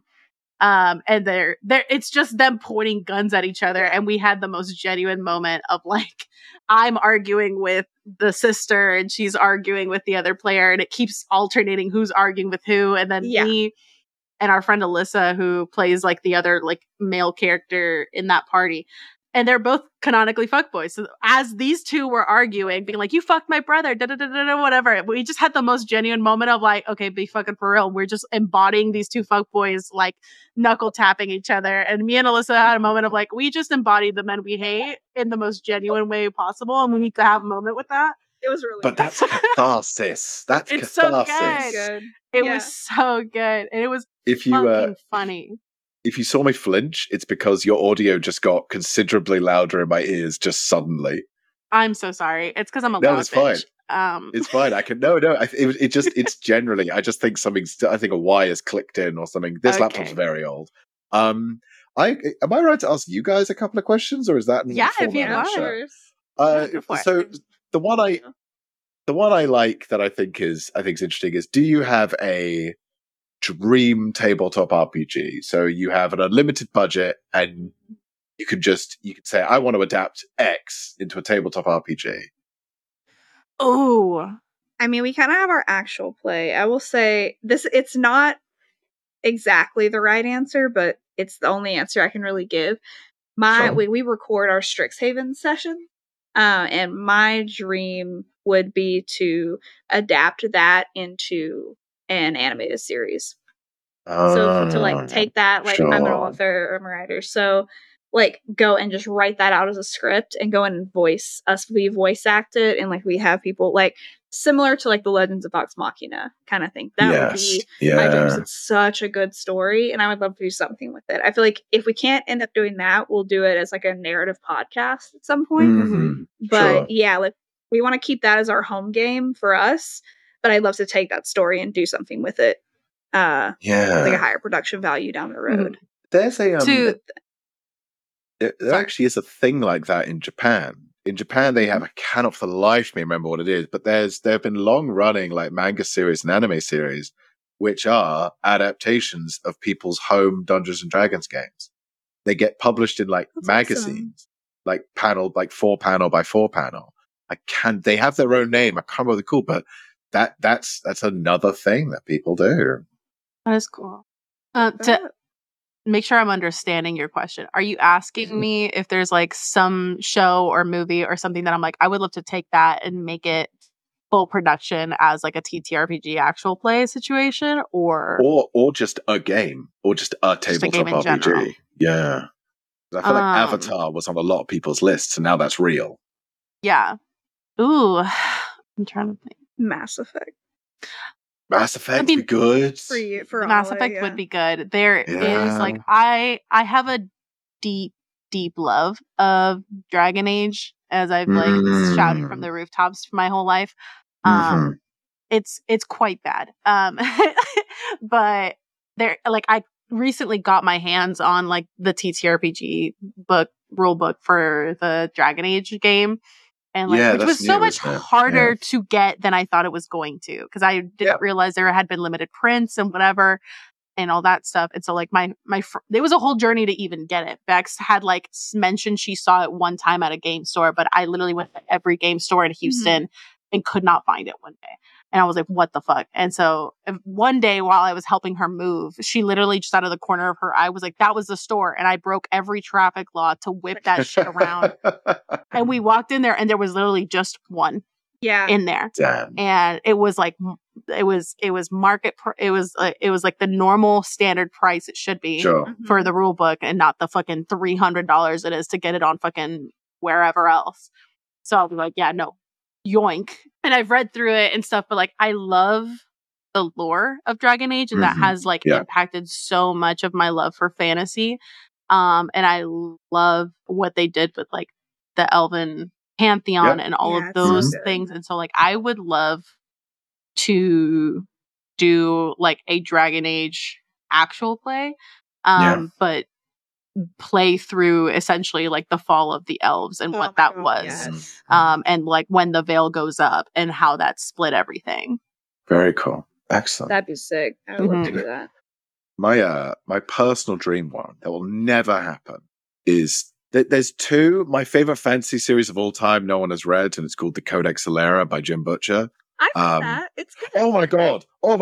And they're it's just them pointing guns at each other, and we had the most genuine moment of like, I'm arguing with the sister and she's arguing with the other player, and it keeps alternating who's arguing with who, and then me and our friend Alyssa, who plays like the other like male character in that party. And they're both canonically fuckboys. So as these two were arguing, being like, you fucked my brother, whatever. We just had the most genuine moment of like, okay, be fucking for real. We're just embodying these two fuckboys, like knuckle tapping each other. And me and Alyssa had a moment of like, we just embodied the men we hate in the most genuine way possible. And we need to have a moment with that. It was really But good. that's catharsis. That's It's so catharsis. good. Good. It Yeah. was so good. And it was If you fucking funny. if you saw me flinch, it's because your audio just got considerably louder in my ears just suddenly. I'm so sorry. It's because I'm a No, loud it's fine. bitch. It's fine. I can it's generally. I just think I think a wire's clicked in or something. This Okay. laptop's very old. Am I right to ask you guys a couple of questions, or is that Yeah, if you format? want. Sure. Yeah, go for it. So the one I like that I think is interesting is, do you have a dream tabletop RPG? So you have an unlimited budget and you could say, I want to adapt X into a tabletop RPG. Oh, I mean, we kind of have our actual play. I will say it's not exactly the right answer, but it's the only answer I can really give. Sure. We record our Strixhaven session, and my dream would be to adapt that into an animated series. So to like take that, like I'm an sure. author or I'm a writer, so like go and just write that out as a script and go and voice act it, and like we have people like similar to like the Legends of Vox Machina kind of thing. That would be my dreams. It's such a good story, and I would love to do something with it. I feel like if we can't end up doing that, we'll do it as like a narrative podcast at some point. Mhm. But Sure. yeah, like we want to keep that as our home game for us. But I'd love to take that story and do something with it. Like a higher production value down the road. There's a To there actually is a thing like that in Japan. In Japan, they have, I cannot for the life of me remember what it is, but there have been long running like manga series and anime series, which are adaptations of people's home Dungeons and Dragons games. They get published in like That's magazines, like 4 panel by 4 panel. They have their own name. I can't remember what they're called, but that's another thing that people do. That is cool. To make sure I'm understanding your question, are you asking me if there's like some show or movie or something that I'm like, I would love to take that and make it full production as like a TTRPG actual play situation, or just a game, or just a tabletop game in RPG? general. Yeah, I feel like Avatar was on a lot of people's lists, and now that's real. Yeah. Ooh, I'm trying to think. Mass Effect. Mass Effect would be good. For you, for Mass Ala, Effect yeah. would be good. There is like I have a deep love of Dragon Age, as I've like shouted from the rooftops for my whole life. It's quite bad. But there, like, I recently got my hands on like the TTRPG rule book for the Dragon Age game. And like, which was so much harder to get than I thought it was going to, because I didn't realize there had been limited prints and whatever and all that stuff. And so like it was a whole journey to even get it. Bex had like mentioned she saw it one time at a game store, but I literally went to every game store in Houston and could not find it one day. And I was like, what the fuck? And so one day while I was helping her move, she literally just out of the corner of her eye was like, that was the store. And I broke every traffic law to whip that shit around. And we walked in there and there was literally just one in there. Damn. And it was like, it was market, it was like the normal standard price it should be for the rule book, and not the fucking $300 it is to get it on fucking wherever else. So I'll be like, yeah, no. Yoink. And I've read through it and stuff, but like I love the lore of Dragon Age, and that has like impacted so much of my love for fantasy. And I love what they did with like the Elven pantheon and all of those things. And so like I would love to do like a Dragon Age actual play. But play through essentially like the fall of the elves and what that was. And like when the veil goes up and how that split everything. Very cool. Excellent. That'd be sick. I would love to do that. My personal dream one that will never happen is that there's two, my favorite fantasy series of all time no one has read, and it's called The Codex Alera by Jim Butcher. I read that. It's good. Oh my god.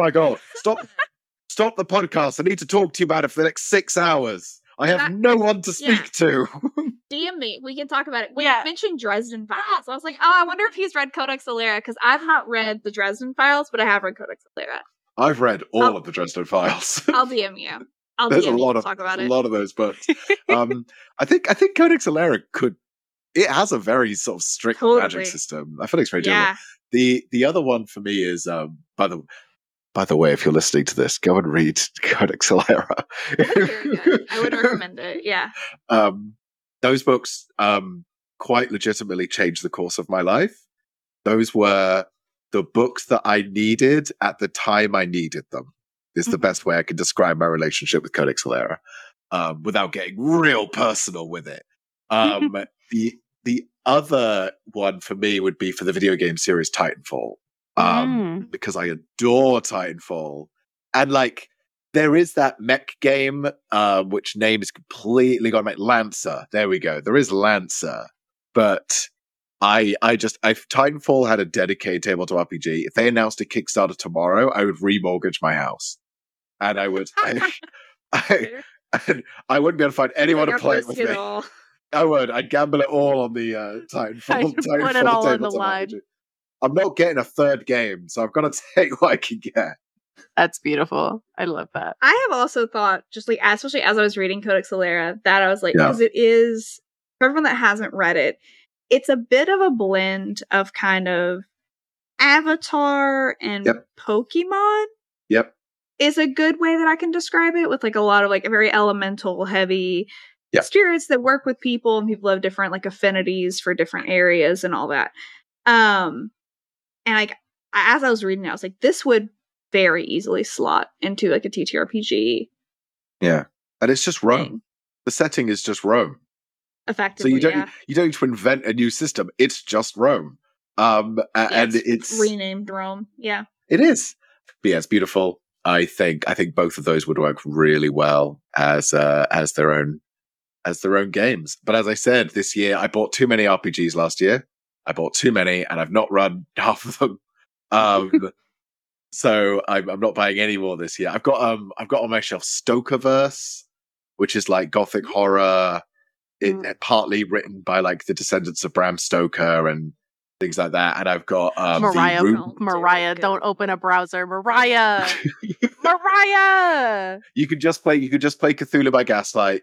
Stop the podcast. I need to talk to you about it for the next 6 hours. I have no one to speak to. DM me. We can talk about it. We mentioned Dresden Files. I was like, I wonder if he's read Codex Alera, because I've not read the Dresden Files, but I have read Codex Alera. I've read all of the Dresden Files. I'll DM you. There's a lot of those books. I think Codex Alera it has a very sort of strict magic system. I feel like it's very doable. The other one for me is by the way, if you're listening to this, go and read Codex Alera. I would recommend it. Yeah. Those books quite legitimately changed the course of my life. Those were the books that I needed at the time I needed them. Is the best way I could describe my relationship with Codex Alera, without getting real personal with it. The other one for me would be for the video game series Titanfall. Because I adore Titanfall. And like, there is that mech game, which name is completely gone. Lancer. There we go. There is Lancer. But if Titanfall had a dedicated tabletop RPG, if they announced a Kickstarter tomorrow, I would remortgage my house. And I would, I wouldn't be able to find anyone to play it with me. I would. I'd gamble it all on the Titanfall. Put it all on the line. RPG. I'm not getting a third game, so I've got to take what I can get. That's beautiful. I love that. I have also thought, just like, especially as I was reading Codex Alera, that I was like, because it is, for everyone that hasn't read it, it's a bit of a blend of kind of Avatar and Pokemon. Yep. Is a good way that I can describe it, with like a lot of like a very elemental heavy spirits that work with people, and people have different like affinities for different areas and all that. And like, as I was reading it, I was like, this would very easily slot into like a TTRPG. Yeah. And it's just Rome. The setting is just Rome. Effectively, so you don't need to invent a new system. It's just Rome. And it's renamed Rome. Yeah. It is. But yeah, it's beautiful. I think both of those would work really well as their own games. But as I said, this year I bought too many RPGs last year. I bought too many, and I've not run half of them. So I'm not buying any more this year. I've got on my shelf Stokerverse, which is like gothic horror. It partly written by like the descendants of Bram Stoker and things like that. And I've got Mariah, don't open a browser, Mariah. Mariah. You could just play Cthulhu by Gaslight.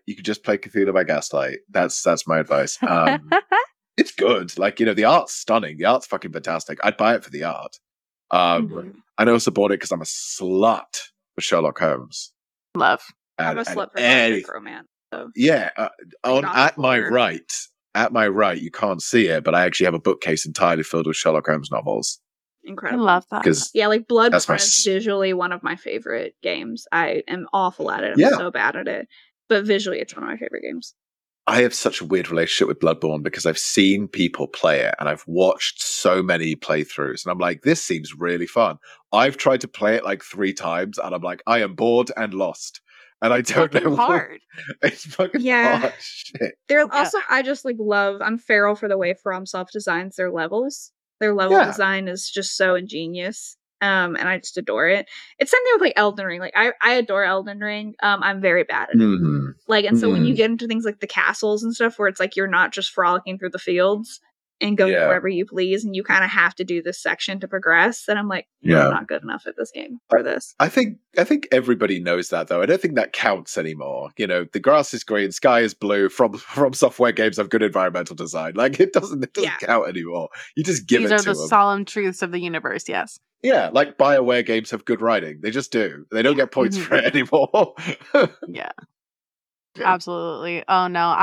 That's my advice. It's good. Like, the art's stunning. The art's fucking fantastic. I'd buy it for the art. I also bought it because I'm a slut for Sherlock Holmes. Love. I'm a slut for Necromancer. So. Yeah. At my right, you can't see it, but I actually have a bookcase entirely filled with Sherlock Holmes novels. Incredible. I love that. Yeah, like Bloodborne is visually one of my favorite games. I am awful at it. I'm so bad at it. But visually, it's one of my favorite games. I have such a weird relationship with Bloodborne because I've seen people play it and I've watched so many playthroughs and I'm like, this seems really fun. I've tried to play it like 3 times and I'm like, I am bored and lost. And I don't know hard. It's fucking hard shit. They're also, I just like I'm feral for the way FromSoft designs their levels. Their level design is just so ingenious. And I just adore it. It's something with like Elden Ring. Like I adore Elden Ring. I'm very bad at it. Like, and so when you get into things like the castles and stuff where it's like you're not just frolicking through the fields and going wherever you please, and you kind of have to do this section to progress, then I'm like, I'm not good enough at this game for this. I think everybody knows that though. I don't think that counts anymore. The grass is green, sky is blue. From software games have good environmental design. Like it doesn't count anymore. You just give These it are to the them. solemn truths of the universe. Yes. Yeah, like BioWare games have good writing. They just do. They don't get points for it anymore. Yeah. Absolutely. Oh no,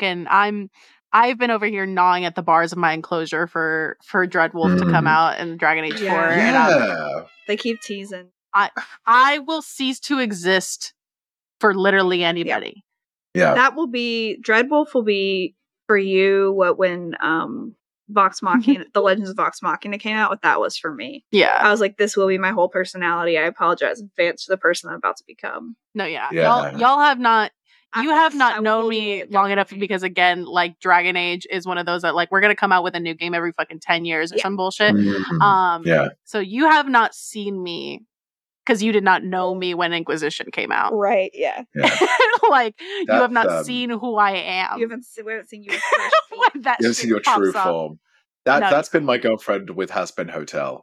I've been over here gnawing at the bars of my enclosure for Dreadwolf to come out in Dragon Age 4. Yeah. They keep teasing. I will cease to exist for literally anybody. Yeah. That will be Dreadwolf will be for you when Vox Machina, The Legends of Vox Machina came out, what that was for me. Yeah. I was like, this will be my whole personality. I apologize in advance to the person I'm about to become. No, y'all have not. You have not known me long enough because, again, like Dragon Age is one of those that like we're gonna come out with a new game every fucking 10 years or some bullshit. So you have not seen me because you did not know me when Inquisition came out, right? Yeah. Like you have not seen who I am. We haven't seen you. You haven't seen your true form. That's been my girlfriend with Has Been Hotel.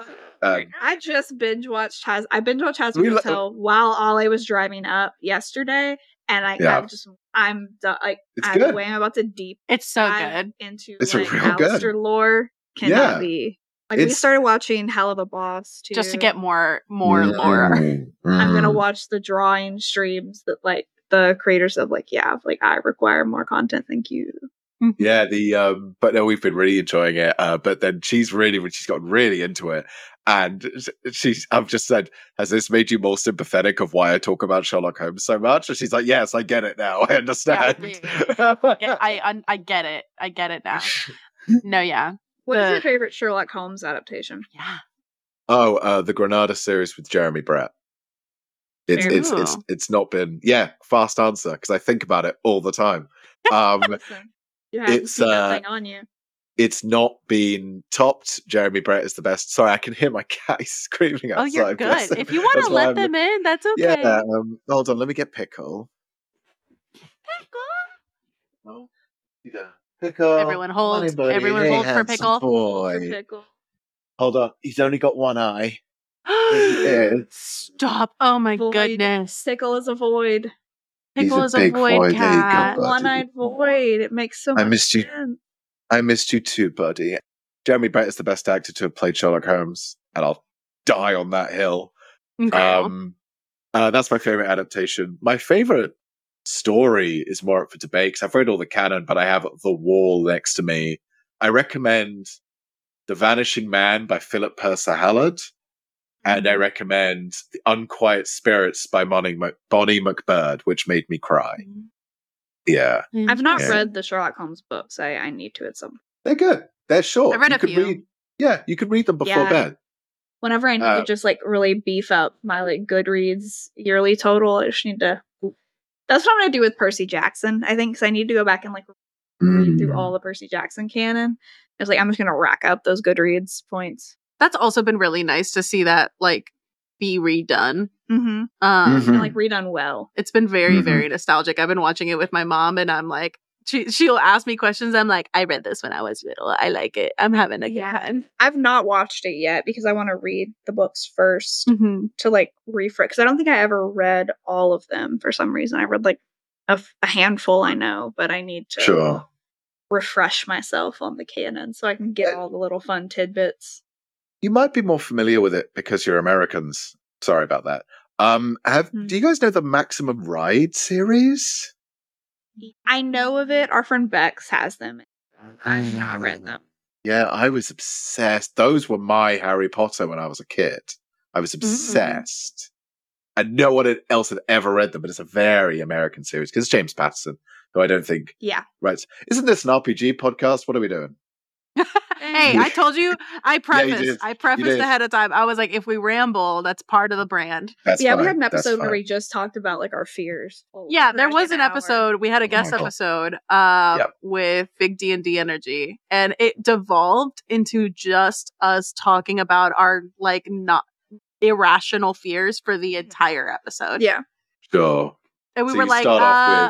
I just binge watched Has Been Hotel while Ollie was driving up yesterday. And I'm the way I'm about to deep. It's so good into it's like real Alistair good. Lore cannot be. Like we started watching Hell of a Boss too, just to get more lore. I'm gonna watch the drawing streams that like the creators of I require more content. Thank you. Yeah, but no, we've been really enjoying it. But then she's gotten really into it. And I've just said, has this made you more sympathetic of why I talk about Sherlock Holmes so much? And she's like, yes, I get it now. I understand. I get it. I get it now. No, yeah. What is your favorite Sherlock Holmes adaptation? Yeah. Oh, the Granada series with Jeremy Brett. It's not been fast answer because I think about it all the time. Listen, you have to see that thing on you. It's not been topped. Jeremy Brett is the best. Sorry, I can hear my cat screaming outside. Oh, you're good. If you want to let them in, that's okay. Yeah. Hold on. Let me get Pickle. Pickle. Yeah. Pickle. Everyone hold. Everyone hold for Pickle. Boy. Hold on. He's only got one eye. Stop. Oh my goodness. Pickle is a void. Pickle is a void cat. One-eyed void. It makes so much sense. I missed you too, buddy. Jeremy Brett is the best actor to have played Sherlock Holmes, and I'll die on that hill. Okay. That's my favorite adaptation. My favorite story is more up for debate because I've read all the canon, but I have The Wall next to me. I recommend The Vanishing Man by Philip Purser Hallard, and I recommend The Unquiet Spirits by Bonnie McBird, which made me cry. Yeah. I've not read the Sherlock Holmes books. I need to at some point. They're good. They're short. I read a few. You could read them before bed. Whenever I need to just like really beef up my like Goodreads yearly total, I just need to. That's what I'm going to do with Percy Jackson, I think, because I need to go back and like read through all the Percy Jackson canon. It's like I'm just going to rack up those Goodreads points. That's also been really nice to see that like be redone. Mm-hmm. Mhm. And like redone well. It's been very, Mhm. very nostalgic. I've been watching it with my mom, and I'm like, she'll ask me questions. I'm like, I read this when I was little. I like it. I'm having a good time. I've not watched it yet because I want to read the books first Mm-hmm. to like refresh. Because I don't think I ever read all of them for some reason. I read like a handful, I know, but I need to Sure. refresh myself on the canon so I can get all the little fun tidbits. You might be more familiar with it because you're Americans. Sorry about that. Do you guys know the Maximum Ride series? I know of it. Our friend Bex has them. I've not read them. Yeah, I was obsessed. Those were my Harry Potter when I was a kid. I was obsessed. And no one else had ever read them, but it's a very American series because James Patterson, who I don't think writes. Isn't this an RPG podcast? What are we doing? Hey, I told you. I prefaced. did. I prefaced did. ahead of time. I was like, if we ramble, that's part of the brand. That's we fine. had an That's episode where fine. we just talked about like our fears. Yeah, for, there like, was an hour. episode. We had a guest God. episode Yep. with Big D&D Energy, and it devolved into just us talking about our like not irrational fears for the entire episode. Yeah. Sure. And we So were you like, start off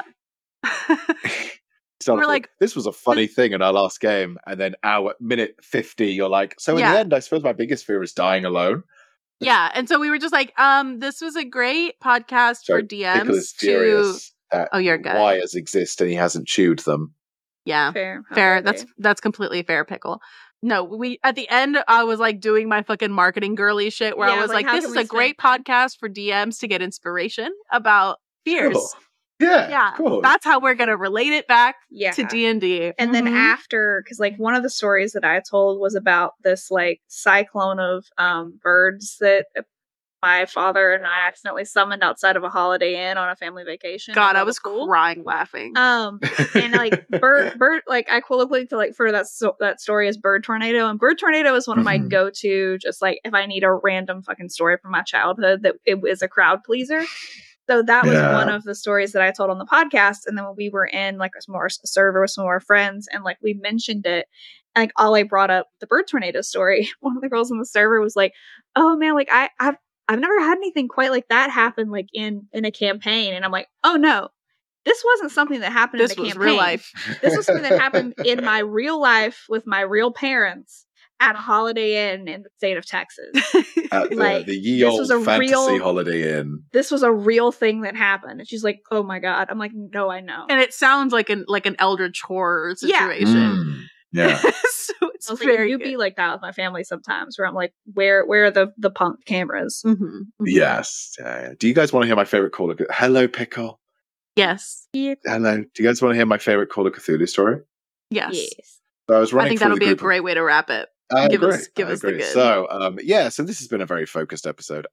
we're like, this was a funny thing in our last game, and then minute 50, you're like, so in Yeah. the end, I suppose my biggest fear is dying alone. yeah. And so we were just like, this was a great podcast So for Pickle is DMs to. furious that Oh, you're good. wires exist and he hasn't chewed them. Yeah. Fair. Fair. That's completely fair, Pickle. No, we at the end I was like doing my fucking marketing girly shit where Yeah, I was like, how this can is we a great spend podcast for DMs to get inspiration about fears. Sure. Yeah, Yeah. of course. That's how we're gonna relate it back Yeah. to D&D. And then Mhm. after, because like one of the stories that I told was about this like cyclone of birds that my father and I accidentally summoned outside of a Holiday Inn on a family vacation. God, in I was Liverpool. crying laughing. And like bird, like I qualify to like for that story as bird tornado, and bird tornado is one of my Mhm. go-to. Just like if I need a random fucking story from my childhood that it is a crowd pleaser. So that was Yeah. one of the stories that I told on the podcast. And then when we were in like a server with some of our friends, and like we mentioned it, and like Ollie brought up the bird tornado story. One of the girls in the server was like, "Oh man, like I've never had anything quite like that happen like in a campaign." And I'm like, "Oh no, this wasn't something that happened This in a was campaign. real life. This was something that happened in my real life with my real parents at a Holiday Inn in the state of Texas. At like, the ye this old was a fantasy real- Holiday Inn. This was a real thing that happened." And she's like, "Oh my god." I'm like, "No, I know." And it sounds like an Eldritch horror Yeah. situation. Mm, yeah. So it's I was like, very "You good. be like that with my family sometimes," where I'm like, where are the punk cameras? Mhm. Yes. Yeah. Do you guys want to hear my favorite Call of Cthulhu? Hello, Pickle. Yes. Hello. Do you guys want to hear my favorite Call of Cthulhu story? Yes. Yes. So I was running I think through that'll the be a group of- great way to wrap it. I Give agree. us the I agree. good. So this has been a very focused episode.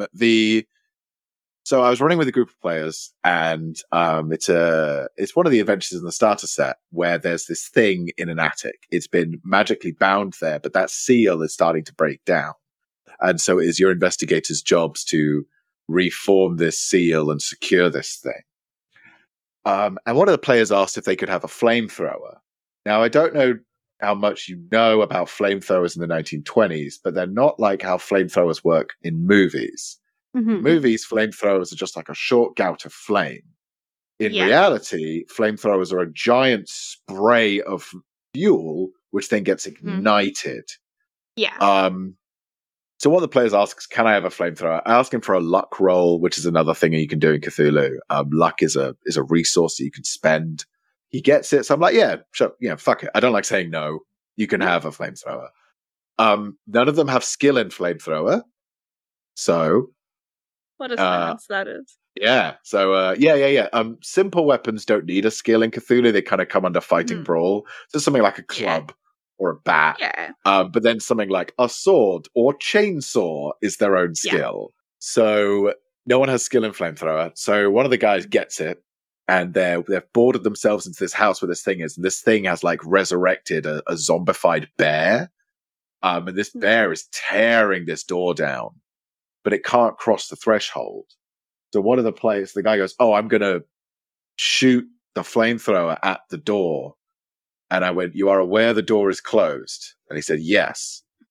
So I was running with a group of players, and it's one of the adventures in the starter set where there's this thing in an attic. It's been magically bound there, but that seal is starting to break down, and so it is your investigators' jobs to reform this seal and secure this thing. And one of the players asked if they could have a flamethrower. Now, I don't know how much you know about flamethrowers in the 1920s, but they're not like how flamethrowers work in movies. Mhm. In movies, flamethrowers are just like a short gout of flame. In Yeah. reality, flamethrowers are a giant spray of fuel, which then gets ignited. Yeah. So one of the players asks, "Can I have a flamethrower?" I ask him for a luck roll, which is another thing you can do in Cthulhu. Luck is a resource that you can spend. He gets it, so I'm like, "Yeah, sure, yeah, fuck it. I don't like saying no. You can have a flamethrower." None of them have skill in flamethrower, so What a sentence that is. yeah. So yeah. Simple weapons don't need a skill in Cthulhu. They kind of come under fighting brawl. So something like a club or a bat. Yeah. But then something like a sword or chainsaw is their own skill. So no one has skill in flamethrower. So one of the guys gets it, and they've boarded themselves into this house where this thing is, and this thing has like resurrected a zombified bear. And this bear is tearing this door down, but it can't cross the threshold. So one of the players, the guy goes, "Oh, I'm going to shoot the flamethrower at the door." And I went, "You are aware the door is closed?" And he said, "Yes."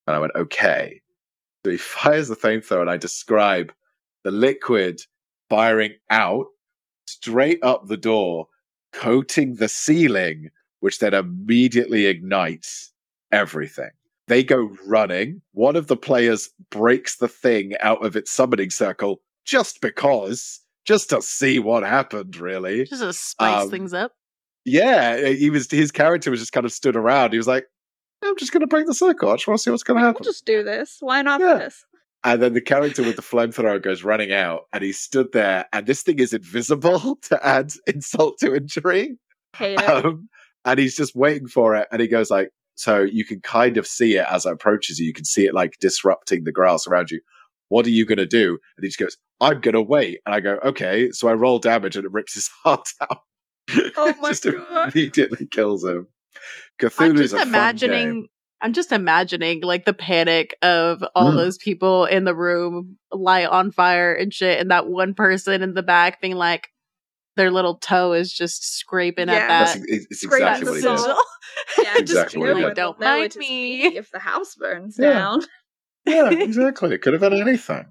And I went, okay. So he fires the flamethrower, and I describe the liquid firing out straight up the door, coating the ceiling, which then immediately ignites everything. They go running. One of the players breaks the thing out of its summoning circle just to see what happened, really. Just to spice things up. Yeah, his character was just kind of stood around. He was like, I'm just going to break the circle. I just want to see what's going to happen. We'll just do this. Why not this? And then the character with the flamethrower goes running out, and he stood there, and this thing is invisible to add insult to injury. Hate it. And he's just waiting for it, and he goes like, so you can kind of see it as it approaches you. You can see it like disrupting the grass around you. What are you going to do? And he just goes, I'm going to wait. And I go, okay. So I roll damage, and it rips his heart out. Oh my just God. Immediately kills him. Cthulhu's I'm just imagining like the panic of all those people in the room, light on fire and shit, and that one person in the back being like, their little toe is just scraping at that. It's exactly what he did. Yeah, exactly what he did. Don't mind me if the house burns down. Yeah, exactly. It could have done anything.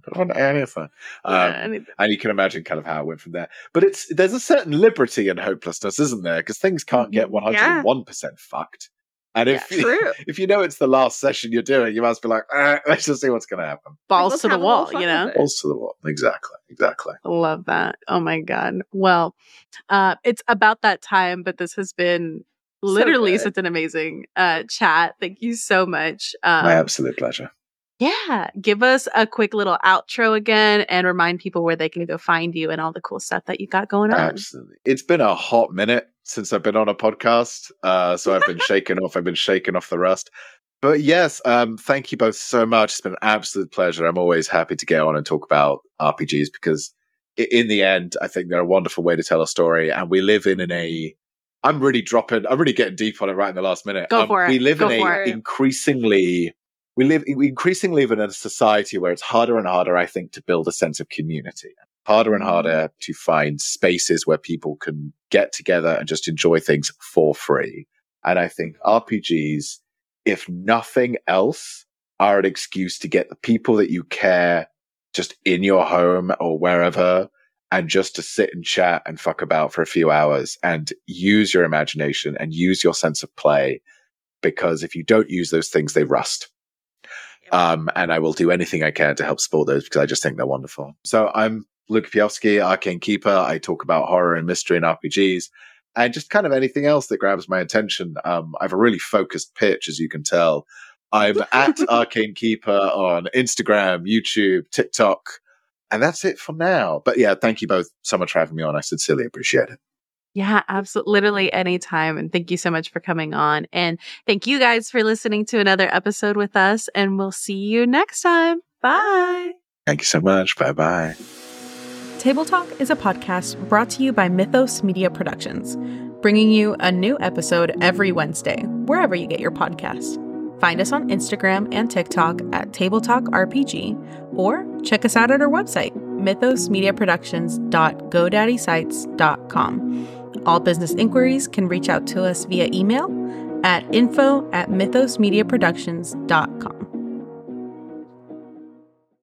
And you can imagine kind of how it went from there. But there's a certain liberty in hopelessness, isn't there? Because things can't get 101% fucked. And if you know it's the last session you're doing, you must be like, let's just see what's going to happen. Balls to the wall, you know? Balls to the wall. Exactly. Love that. Oh my God. Well, it's about that time, but this has been literally such an amazing chat. Thank you so much. My absolute pleasure. Yeah. Give us a quick little outro again and remind people where they can go find you and all the cool stuff that you got going on. Absolutely. It's been a hot minute since I've been on a podcast. So I've been shaking off the rust. But yes, thank you both so much. It's been an absolute pleasure. I'm always happy to get on and talk about RPGs because in the end, I think they're a wonderful way to tell a story. And we live I'm really getting deep on it right in the last minute. Go for it. We live We increasingly live in a society where it's harder and harder, I think, to build a sense of community. Harder and harder to find spaces where people can get together and just enjoy things for free. And I think RPGs, if nothing else, are an excuse to get the people that you care just in your home or wherever and just to sit and chat and fuck about for a few hours and use your imagination and use your sense of play. Because if you don't use those things, they rust. And I will do anything I can to help support those because I just think they're wonderful. So I'm Luke Piowski, Arcane Keeper. I talk about horror and mystery and RPGs and just kind of anything else that grabs my attention. I have a really focused pitch, as you can tell. I'm at Arcane Keeper on Instagram, YouTube, TikTok, and that's it for now. But yeah, thank you both so much for having me on. I sincerely appreciate it. Yeah, absolutely. Literally anytime. And thank you so much for coming on. And thank you guys for listening to another episode with us. And we'll see you next time. Bye. Thank you so much. Bye-bye. Table Talk is a podcast brought to you by Mythos Media Productions, bringing you a new episode every Wednesday, wherever you get your podcast. Find us on Instagram and TikTok at Table Talk RPG, or check us out at our website, mythosmediaproductions.godaddysite.com. All business inquiries can reach out to us via email at info@mythosmediaproductions.com.